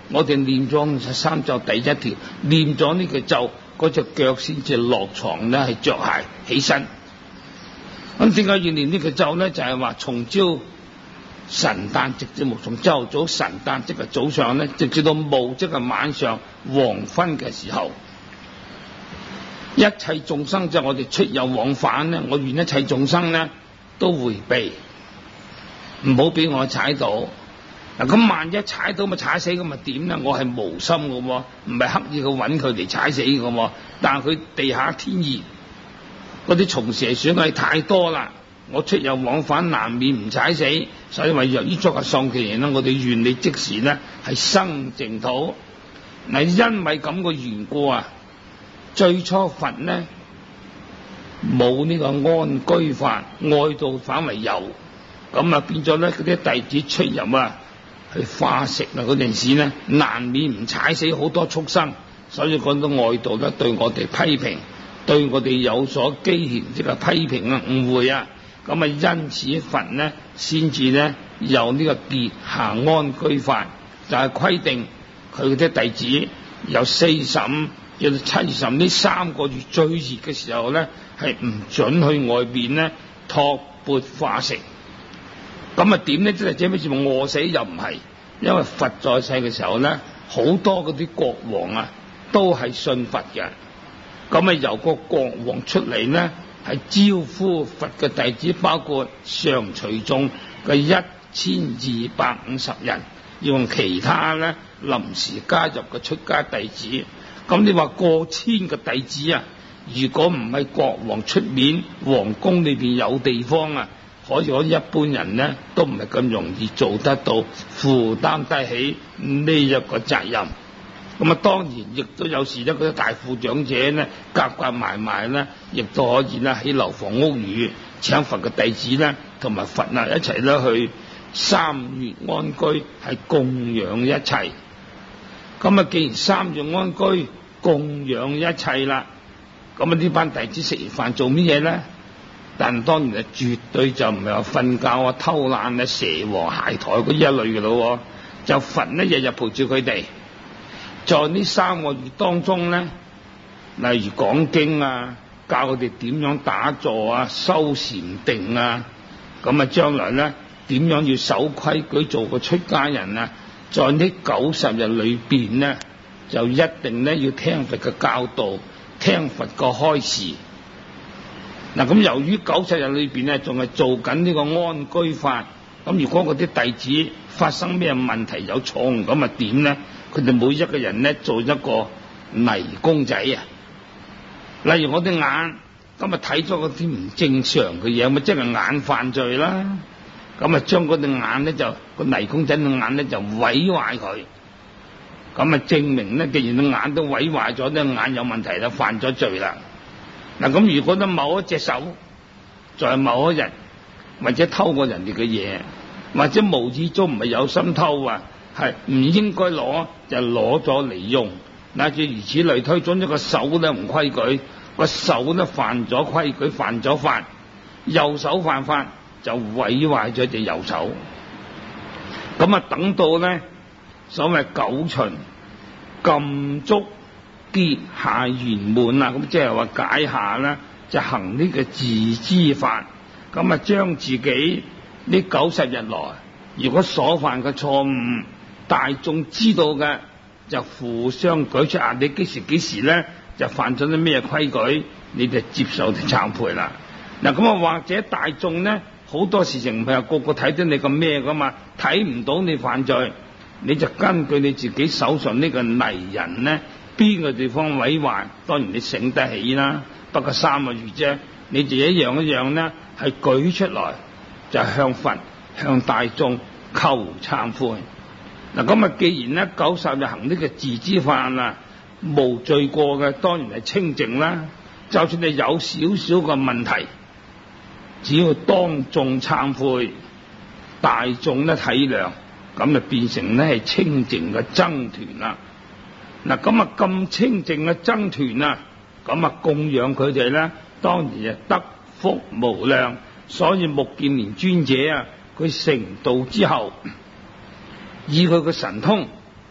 我哋念咗三咒第一條，念咗呢個咒，嗰隻腳先至落床咧，係着鞋起身。咁點解要念呢個咒咧？就係話從朝晨誕，直至冇從朝頭早晨誕即係早上咧，直至到暮即係晚上黃昏嘅時候，一切眾生即係我哋出入往返咧，我願一切眾生咧都迴避，唔好俾我踩到。嗱，咁萬一踩到咪踩死咁咪點咧？我係無心嘅喎，唔係刻意去揾佢嚟踩死嘅喎。但係佢地下天熱，嗰啲蟲蛇鼠蟻太多啦，我出入往返難免唔踩死，所以話若於作下喪期人啦，我哋願你即時咧係生淨土。嗱，因為咁個緣故啊，最初佛咧冇呢個安居法，外道反為有，咁啊變咗咧嗰啲弟子出入啊去化食啊嗰陣時咧，難免唔踩死好多畜生，所以講到外道咧對我哋批評，對我哋有所譏嫌，即係批評啊誤會啊，咁啊因此佛咧先至咧有呢個結下安居法，就係、是、規定佢啲弟子有四十五、有七十呢三個月最熱嘅時候咧，係唔准去外邊咧托缽化食。咁啊點咧？即係這咩事？餓死又唔係，因為佛在世嘅時候咧，好多嗰啲國王啊，都係信佛嘅。咁啊由個國王出嚟咧，係招呼佛嘅弟子，包括上隨眾嘅一千二百五十人，用其他咧臨時加入嘅出家弟子。咁你話過千個弟子啊，如果唔係國王出面，皇宮裏邊有地方啊，可以講一般人呢都唔係咁容易做得到，負擔得起呢一個責任。咁啊，當然亦都有時咧，嗰啲大富長者呢，夾夾埋埋呢，亦都可以呢喺樓房屋宇請佛嘅弟子呢，同埋佛啊一齊咧去三月安居，係供養一切。咁啊，既然三月安居供養一切啦，咁啊呢班弟子食完飯做乜嘢咧？但當然係絕對就唔係話瞓覺啊、偷懶啊、蛇王懈怠嗰一類嘅咯，就佛呢日日陪住佢哋，在呢三個月當中咧，例如講經啊，教佢哋點樣打坐啊、修禪定啊，咁啊將來咧點樣要守規矩做個出家人啊，在呢九十日裏邊咧，就一定咧要聽佛嘅教導，聽佛個開示。嗱，咁由於九十日裏邊咧，仲係做緊呢個安居法，咁如果嗰啲弟子發生咩問題有錯誤，咁啊點咧？佢哋每一個人咧做一個泥公仔啊！例如我啲眼，咁啊睇咗嗰啲唔正常嘅嘢，咪即係眼犯罪啦。咁啊將嗰對眼咧就個泥公仔嘅眼咧就毀壞佢，咁啊證明咧，既然對眼都毀壞咗，對眼有問題啦，犯咗罪啦。嗱，咁如果得某一隻手在某一日或者偷過人哋嘅嘢，或者無意中唔係有心偷啊，係唔應該攞就攞咗嚟用，乃至如此類推，總之個手咧唔規矩，個手咧犯咗規矩，犯咗法，右手犯法就毀壞咗隻右手。咁啊等到咧所謂九旬禁足結下圓滿啦，咁即係話解下啦，就行呢個自知法，咁啊將自己呢九十日來，如果所犯嘅錯誤，大眾知道嘅，就互相舉出啊，你幾時幾時咧就犯咗啲咩規矩，你就接受同懺悔啦。嗱，咁啊或者大眾咧好多事情唔係話個個睇到你咁咩噶嘛，睇唔到你犯罪，你就根據你自己手上呢個泥人咧，邊個地方毀壞，當然你醒得起啦。不過三個月啫，你就一樣一樣咧，係舉出來就向佛向大眾求懺悔。嗱，咁啊，既然咧九十日行呢個自知法啊，無罪過嘅，當然係清淨啦。就算你有少少嘅問題，只要當眾懺悔，大眾咧體諒，咁就變成咧係清淨嘅僧團啦。嗱，咁啊咁清淨嘅僧團啊，咁啊供養佢哋咧，當然係得福無量。所以目犍連尊者啊，佢成道之後，以佢嘅神通，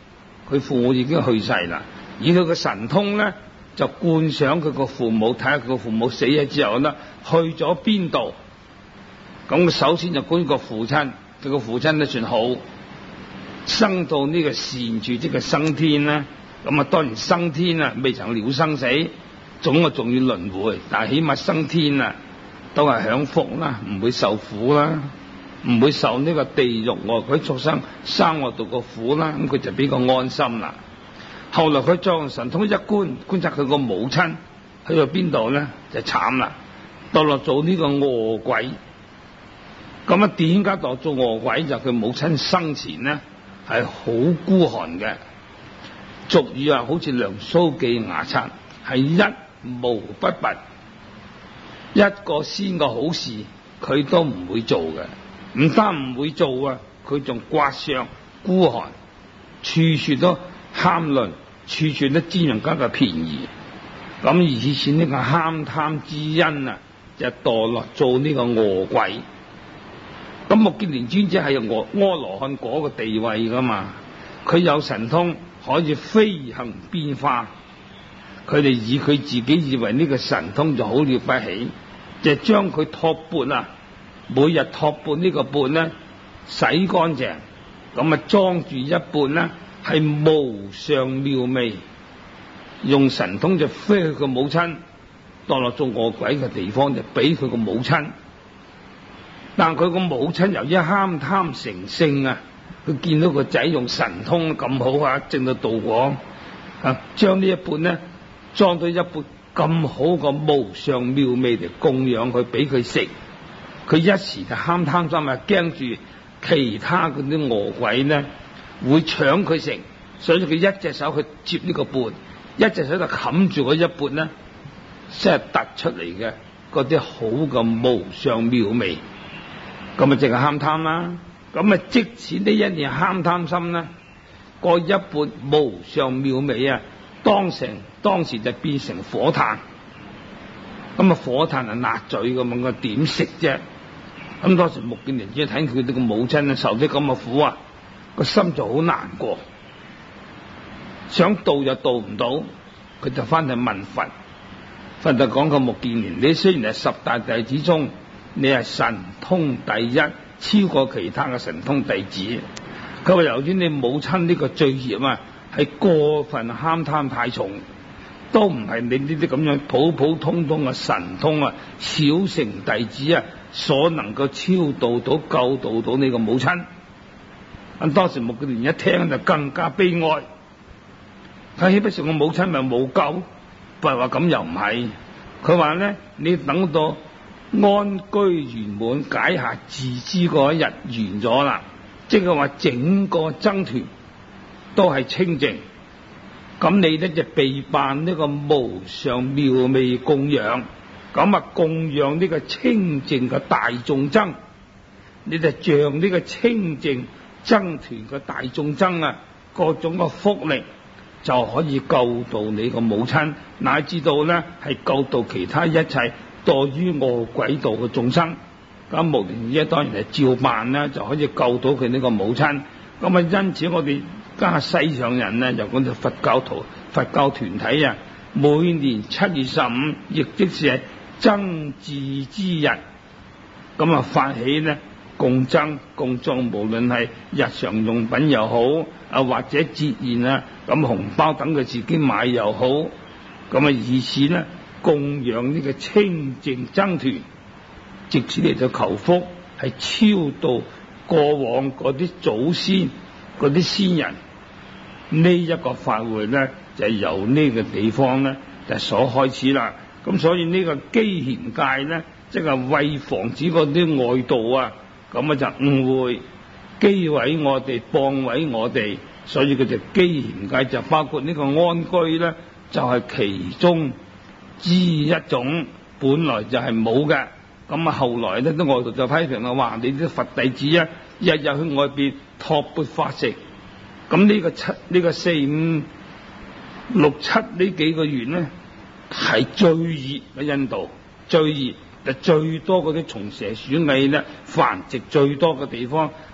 佢父母已經去世啦，而佢個神通咧就觀想佢個父母，睇下佢個父母死咗之後咧去咗邊度。咁首先就觀個父親，佢個父親都算好，生到呢個善處，即係生天啦。咁啊，當然生天啊，未曾了生死，總啊仲要輪迴，但係起碼生天啊，都係享福啦，唔會受苦啦，唔會受呢個地獄餓鬼畜生生惡道個苦啦，咁佢就比較安心啦。後來佢再用神通一觀，觀察佢個母親去到邊度咧，就慘啦，墮落做呢個餓鬼。咁啊，點解墮落做餓鬼？就佢母親生前咧係好孤寒嘅。俗語啊，好似梁蘇記牙刷，係一毛不拔，一個仙個好事佢都唔會做嘅。唔單唔會做啊，佢仲刮相孤寒，處處都慳吝，處處都佔人家嘅便宜。咁以前呢個慳貪之因啊，就墮落做呢個餓鬼。咁目犍連尊者係阿阿羅漢果個地位噶嘛，佢有神通可以飛行變化。佢哋以佢自己以為呢個神通就好了不起，就將佢托缽啊，每日托缽呢個缽咧洗乾淨，咁啊裝住一缽咧係無上妙味，用神通就飛去個母親墮落做餓鬼嘅地方，就俾佢個母親。但佢個母親由於慳貪成性啊，佢見到個仔用神通咁好啊，證到道果啊，將呢一缽咧裝到一缽咁好個無上妙味嚟供養佢，俾佢食。佢一時就慳貪心啊，驚住其他嗰啲餓鬼咧會搶佢食，所以佢一隻手去接呢個缽，一隻手就冚住嗰一缽咧，即係突出嚟嘅嗰啲好嘅無上妙味。咁啊，淨係慳貪啦。咁啊，即使呢一念慳貪心咧，個一缽無上妙味啊，當成當時就變成火炭。咁啊，火炭係辣嘴咁，我點食啫？咁當時目犍連尊者睇佢哋個母親啊受啲咁嘅苦啊，個心就好難過，想度又度唔到，佢就翻去問佛。佛就講個目犍連，你雖然係十大弟子中，你係神通第一，超過其他嘅神通弟子。佢話由於你母親呢個罪孽啊，係過分慳貪太重，都唔係你呢啲咁樣普普通通嘅神通啊，小乘弟子啊所能夠超度到救度到你個母親。咁當時目犍連一聽就更加悲哀，佢豈不是我母親咪冇救？佛話咁又唔係，佢話咧你等到安居圓滿解下自知嗰一日完咗啦，即係話整個僧團都係清淨，咁你咧就備辦呢個無上妙味供養，咁啊供養呢個清淨嘅大眾僧，你就像呢個清淨僧團嘅大眾僧啊，各種嘅福力就可以救度你個母親，乃至到咧係救度其他一切墮於餓鬼道嘅眾生。咁目犍連當然係照辦啦，就可以救到佢呢個母親。咁啊，因此我哋家世上人咧，就講到佛教徒、佛教團體啊，每年七月十五，亦即是係僧寺之日，咁啊發起咧供僧供葬，無論係日常用品又好，啊或者節宴啊，咁紅包等佢自己買又好，咁啊以此咧供養呢個清淨僧團，藉此嚟到求福，係超度過往嗰啲祖先嗰啲先人。呢、這、一個法會咧就係、是、由呢個地方咧就是、所開始啦。咁所以呢個基賢戒咧，即係為防止嗰啲外道啊，咁啊就誤會譏毀我哋、謗毀我哋，所以佢就基賢戒就包括呢個安居咧，就係、是、其中之一種，本來就係冇嘅。咁啊後來咧啲外道就批評啦，話你啲佛弟子啊，日日去外邊托缽發食。咁呢個七呢、呢個四五六七呢幾個月咧，係最熱嘅印度，最熱就最多嗰啲蟲蛇鼠蟻咧繁殖最多嘅地方，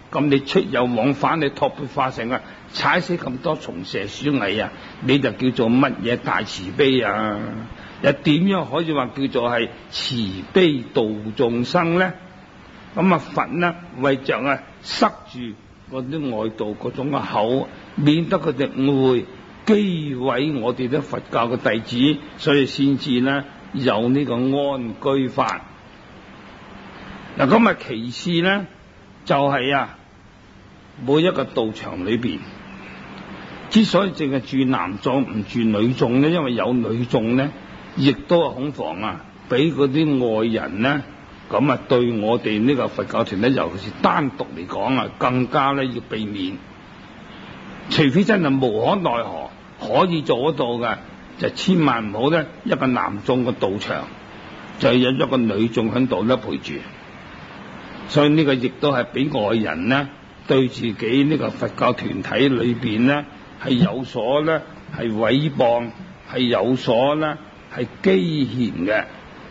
咁你出右往返，你托缽化成啊，踩死咁多蟲蛇鼠蟻啊，你就叫做乜嘢大慈悲啊？又點樣可以話叫做係慈悲度眾生咧？咁啊佛呢為着啊塞住嗰啲外道嗰種嘅口，免得佢哋誤會譏毀我哋啲佛教嘅弟子，所以先至呢有呢個安居法。嗱咁啊其次呢就係、是、啊每一個道場裏邊，之所以淨係住男眾唔住女眾呢，因為有女眾呢，亦都係恐防啊俾嗰啲外人呢，咁啊對我哋呢個佛教團咧，尤其是單獨嚟講啊，更加咧要避免。除非真係無可奈何可以做得到嘅，就千萬唔好咧一個男眾嘅道場就有一個女眾喺度咧陪住。所以呢個亦都係俾外人呢對自己呢個佛教團體裏邊呢係有所咧係毀謗，係有所咧係譏嫌嘅。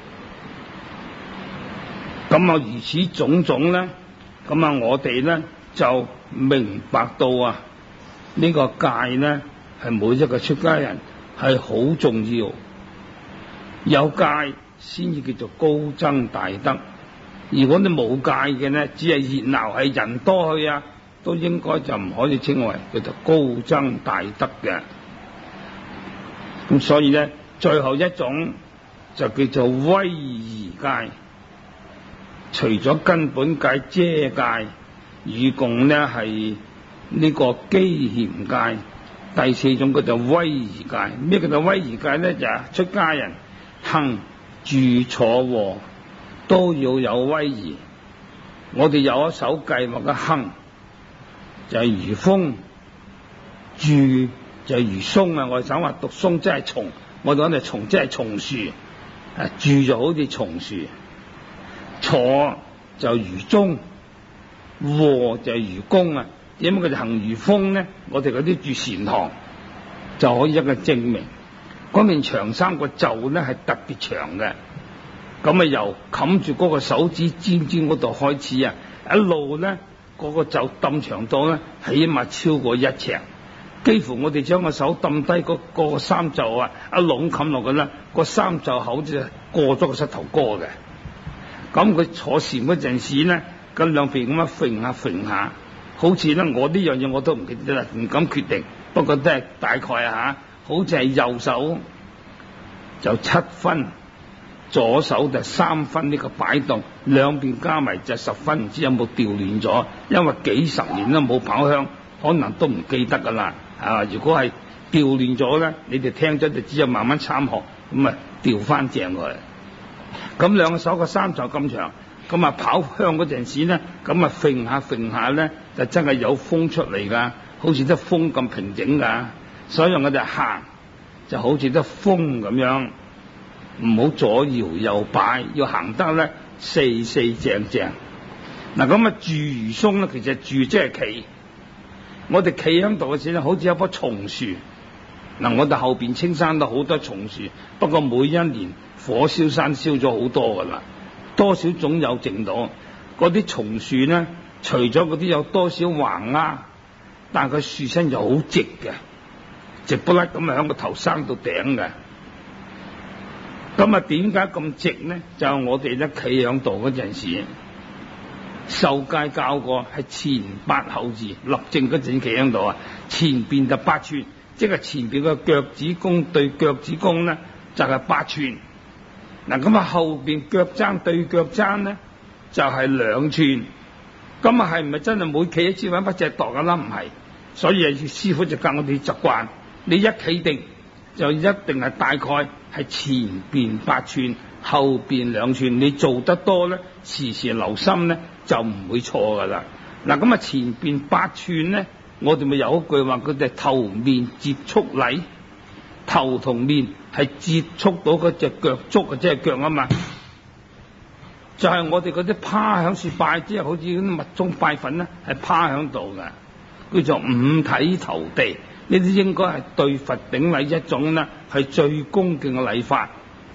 咁啊如此種種咧，咁啊我哋咧就明白到啊呢個戒咧係每一個出家人係好重要，有戒先至叫做高僧大德。如果你冇戒嘅咧，只係熱鬧係人多去啊，都應該就唔可以稱為叫做高僧大德嘅。咁所以咧最後一種就叫做威儀戒。除咗根本戒、遮戒、與共呢係呢個譏嫌戒，第四種叫做威儀戒。咩叫做威儀戒呢？就係、是、出家人行住坐臥都要有威儀。我哋有一首計劃嘅行就係、是、如風，住就係如松啊！我哋想話讀松即係松，我哋講就松即係松樹，啊住就好似松樹。坐就如鐘，臥就如弓啊！點解佢就行如風呢？我哋嗰啲住禪堂就可以一個證明。嗰面長衫個袖呢係特別長嘅，咁啊由冚住嗰個手指尖尖嗰度開始啊，一路呢嗰、嗰個袖揼長到呢起碼超過一尺，幾乎我哋將個手揼低嗰嗰個衫袖啊，一籠冚落去呢，個衫袖口就過咗個膝頭哥嘅。咁佢坐禪嗰陣時咧，咁兩邊咁樣揈下揈下，好似咧我呢樣嘢我都唔記得啦，唔敢決定。不過都係大概啊吓，好似係右手就七分，左手就三分呢個擺動，兩邊加埋就十分，唔知有冇調亂咗？因為幾十年都冇跑香，可能都唔記得噶啦。啊，如果係調亂咗咧，你哋聽咗就只有慢慢參學，咁啊調翻正佢。咁兩個手個衫袖咁長，咁啊跑香嗰陣時咧，咁啊揈下揈下咧，就真係有風出嚟噶，好似啲風咁平整噶。所以我哋行就好似啲風咁樣，唔好左搖右擺，要行得咧四四正正。嗱咁啊住如松咧，其實住即係企。我哋企喺度嘅時咧，好似有棵松樹。嗱，我哋後邊青山都好多松樹，不過每一年火燒山燒咗好多噶啦，多少總有剩到。嗰啲松樹咧，除咗嗰啲有多少橫丫，但係佢樹身就好直嘅，直不甩咁啊喺個頭生到頂嘅。咁啊點解咁直咧？就係我哋咧企喺度嗰陣時，受戒教過係前八後二，立正嗰陣企喺度啊，前邊就八寸，即係前邊個腳趾公對腳趾公咧就係八寸。嗱咁啊後邊腳踭對腳踭咧就係兩寸。咁啊係唔係真係每企一支揾把尺度噶啦？唔係，所以啊師傅就教我哋習慣，你一企定就一定係大概係前邊八寸，後邊兩寸。你做得多咧，時時留心咧，就唔會錯噶啦。嗱咁啊前邊八寸咧，我哋咪有一句話，佢哋頭面接觸禮，頭同面係接觸到嗰隻腳足嘅，即係腳啊嘛。就係、是、我哋嗰啲趴響樹拜，即係好似嗰啲密宗拜粉咧，係趴響度嘅，叫做五體投地。呢啲應該係對佛頂禮一種咧，係最恭敬嘅禮法。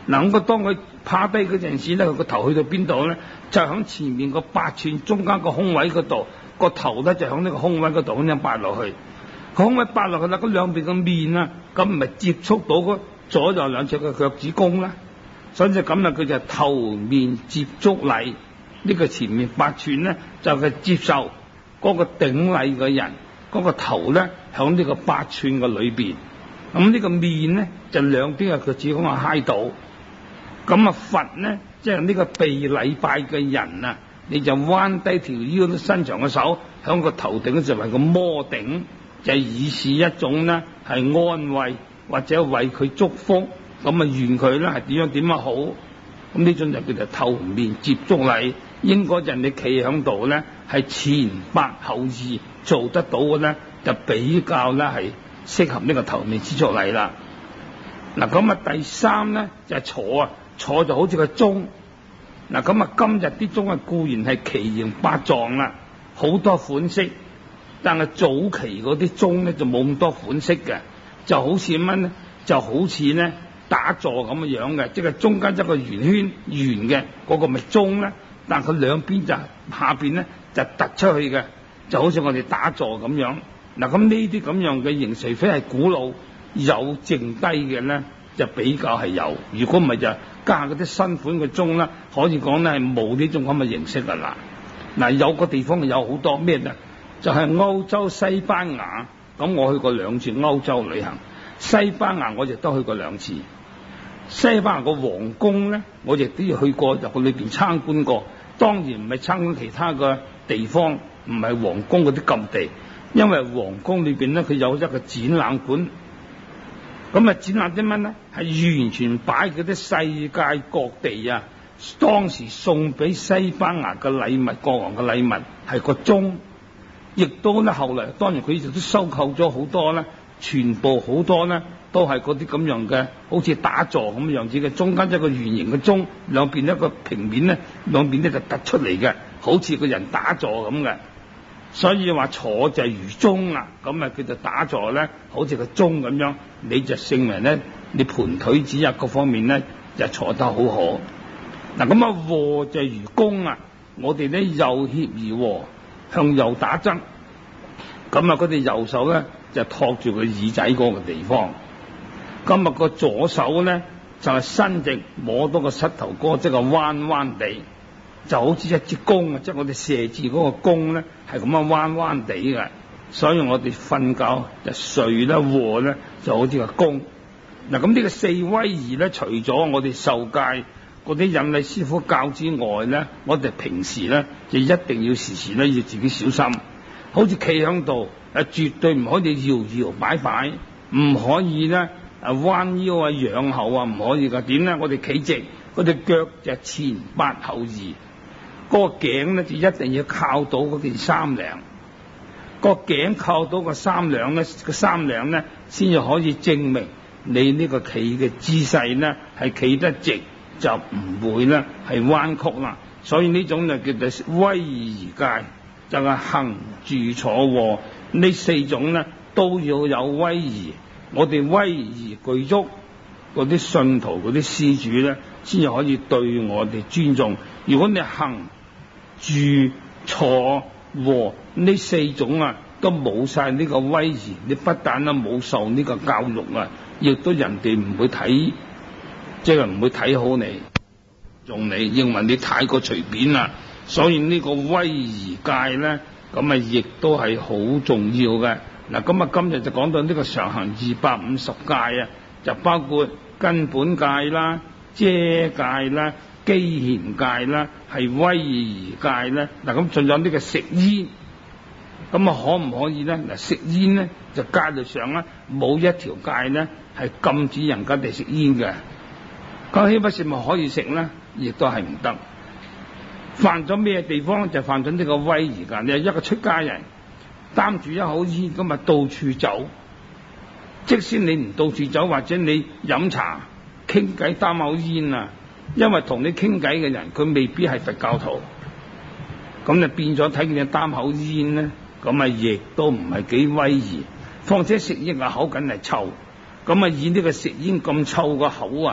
嗱，咁當佢趴低嗰陣時咧，佢個頭去到邊度咧？就喺前面個八寸中間個空位嗰度，個頭咧就喺呢個空位嗰度咁樣八落去。空位八落去啦，咁兩邊嘅面啊，咁唔係接觸到嗰左右兩隻嘅腳趾公啦。所以就咁啦，佢就頭面接觸禮。呢個前面八寸咧，就係接受嗰個頂禮嘅人，嗰個頭咧喺呢個八寸嘅裏邊。咁呢個面咧就兩邊嘅腳趾公啊揩到。咁啊佛咧，即係呢個被禮拜嘅人啊，你就彎低條腰，伸長個手，響個頭頂就係個摩頂，就以示一種咧係安慰或者為佢祝福，咁啊願佢咧係點樣點樣好。咁呢種就叫做頭面接觸禮，應該就你企響度咧係前八後二做得到嘅咧，就比較咧係適合呢個頭面接觸禮啦。嗱，咁啊第三咧就係坐啊。坐就好似個鐘，嗱咁啊今日啲鐘啊固然係奇形八狀啦，好多款式，但係早期嗰啲鐘咧就冇咁多款式嘅，就好似乜咧，就好似咧打坐咁嘅樣嘅，即係中間一個圓圈圓嘅嗰個咪鐘咧，但佢兩邊就下邊咧就突出去嘅，就好似我哋打坐咁樣。嗱咁呢啲咁樣嘅形，除非係古老有剩低嘅咧，就比較係有，如果唔係就加嗰啲新款嘅鐘啦，可以講咧係冇呢種咁嘅形式噶啦。嗱，有個地方有好多咩咧，就係、是、歐洲西班牙，咁我去過兩次歐洲旅行，西班牙我亦都去過兩次。西班牙個皇宮咧，我亦都要去過入去裏邊參觀過，當然唔係參觀其他嘅地方，唔係皇宮嗰啲禁地，因為皇宮裏邊咧佢有一個展覽館。咁啊，展覽啲乜咧？係完全擺嗰啲世界各地啊，當時送俾西班牙嘅禮物，國王嘅禮物係個鐘，亦都咧後嚟，當然佢亦都收購咗好多咧，全部好多咧都係嗰啲咁樣嘅，好似打坐咁樣子嘅，中間一個圓形嘅鐘，兩邊一個平面咧，兩邊咧就突出嚟嘅，好似個人打坐咁嘅。所以話坐就係如鐘啦，咁啊叫做打坐咧，好似個鐘咁樣，你就證明咧，你盤腿指啊各方面咧就坐得好好。嗱咁啊和就係如弓啊，我哋咧右脅而和，向右打側，咁啊嗰隻右手咧就托住個耳仔嗰個地方，咁啊個左手咧就係伸直摸到個膝頭哥，即係彎彎地。就好似一支弓啊，即係我哋射字嗰個弓咧，係咁樣彎彎地嘅，所以我哋瞓覺就睡啦，和咧就好似個弓。嗱，咁呢個四威儀咧，除咗我哋受戒嗰啲引禮師傅教之外咧，我哋平時咧就一定要時時咧要自己小心，好似企喺度誒，絕對唔可以搖搖擺擺，唔可以咧誒彎腰啊、仰後啊，唔可以噶。點咧？我哋企直，嗰隻腳就前八後二。嗰個頸咧就一定要靠到嗰件衫領，個頸靠到個衫領咧，個衫領咧先至可以證明你呢個企嘅姿勢咧係企得直，就唔會咧係彎曲啦。所以呢種就叫做威儀戒，就係、是、行住坐臥呢四種咧都要有威儀。我哋威儀具足，嗰啲信徒嗰啲施主咧先至可以對我哋尊重。如果你行住坐和呢四種啊，都冇晒呢個威儀，你不但啊冇受呢個教育啊，亦都人哋唔會睇，即係唔會睇好你，用你認為你太過隨便啦。所以呢個威儀戒咧，咁啊亦都係好重要嘅。嗱，咁啊今日就講到呢個常行二百五十戒啊，就包括根本戒啦、遮戒啦、基賢戒啦，係威儀戒咧。嗱，咁仲有呢個食煙，咁啊可唔可以咧？嗱，食煙咧就戒律上咧冇一條戒咧係禁止人家哋食煙嘅。咁豈不是咪可以食咧？亦都係唔得。犯咗咩地方就犯咗呢個威儀戒。你係一個出家人，擔住一口煙咁啊到處走，即使你唔到處走，或者你飲茶傾偈擔口煙啊。因為同你傾偈嘅人，佢未必係佛教徒，咁就變咗睇見你擔口煙咧，咁啊亦都唔係幾威儀。況且食煙嘅口梗係臭，咁啊以呢個食煙咁臭個口啊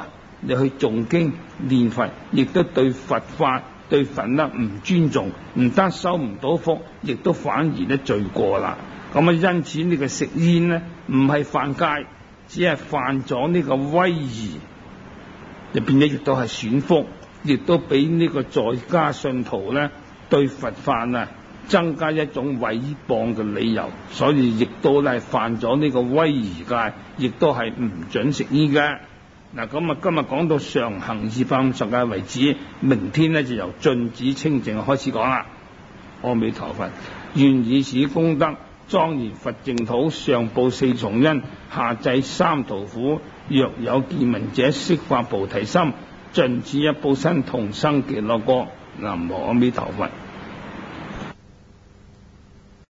你去誦經念佛，亦都對佛法對佛呢唔尊重，唔單收唔到福，亦都反而呢罪過啦。咁啊，因此呢個食煙呢唔係犯戒，只係犯咗呢個威儀，入邊呢亦都係損福，亦都俾呢個在家信徒呢對佛法啊增加一種毀謗嘅理由，所以亦都係犯咗呢個威儀戒，亦都係唔准食煙嘅。嗱，咁啊，今日講到上行二百五十戒為止，明天呢就由盡止清淨開始講啦。阿彌陀佛，願以此功德莊嚴佛淨土，上報四重恩，下濟三途苦。若有見聞者，悉發菩提心，盡此一報身，同生極樂國。南無阿彌陀佛。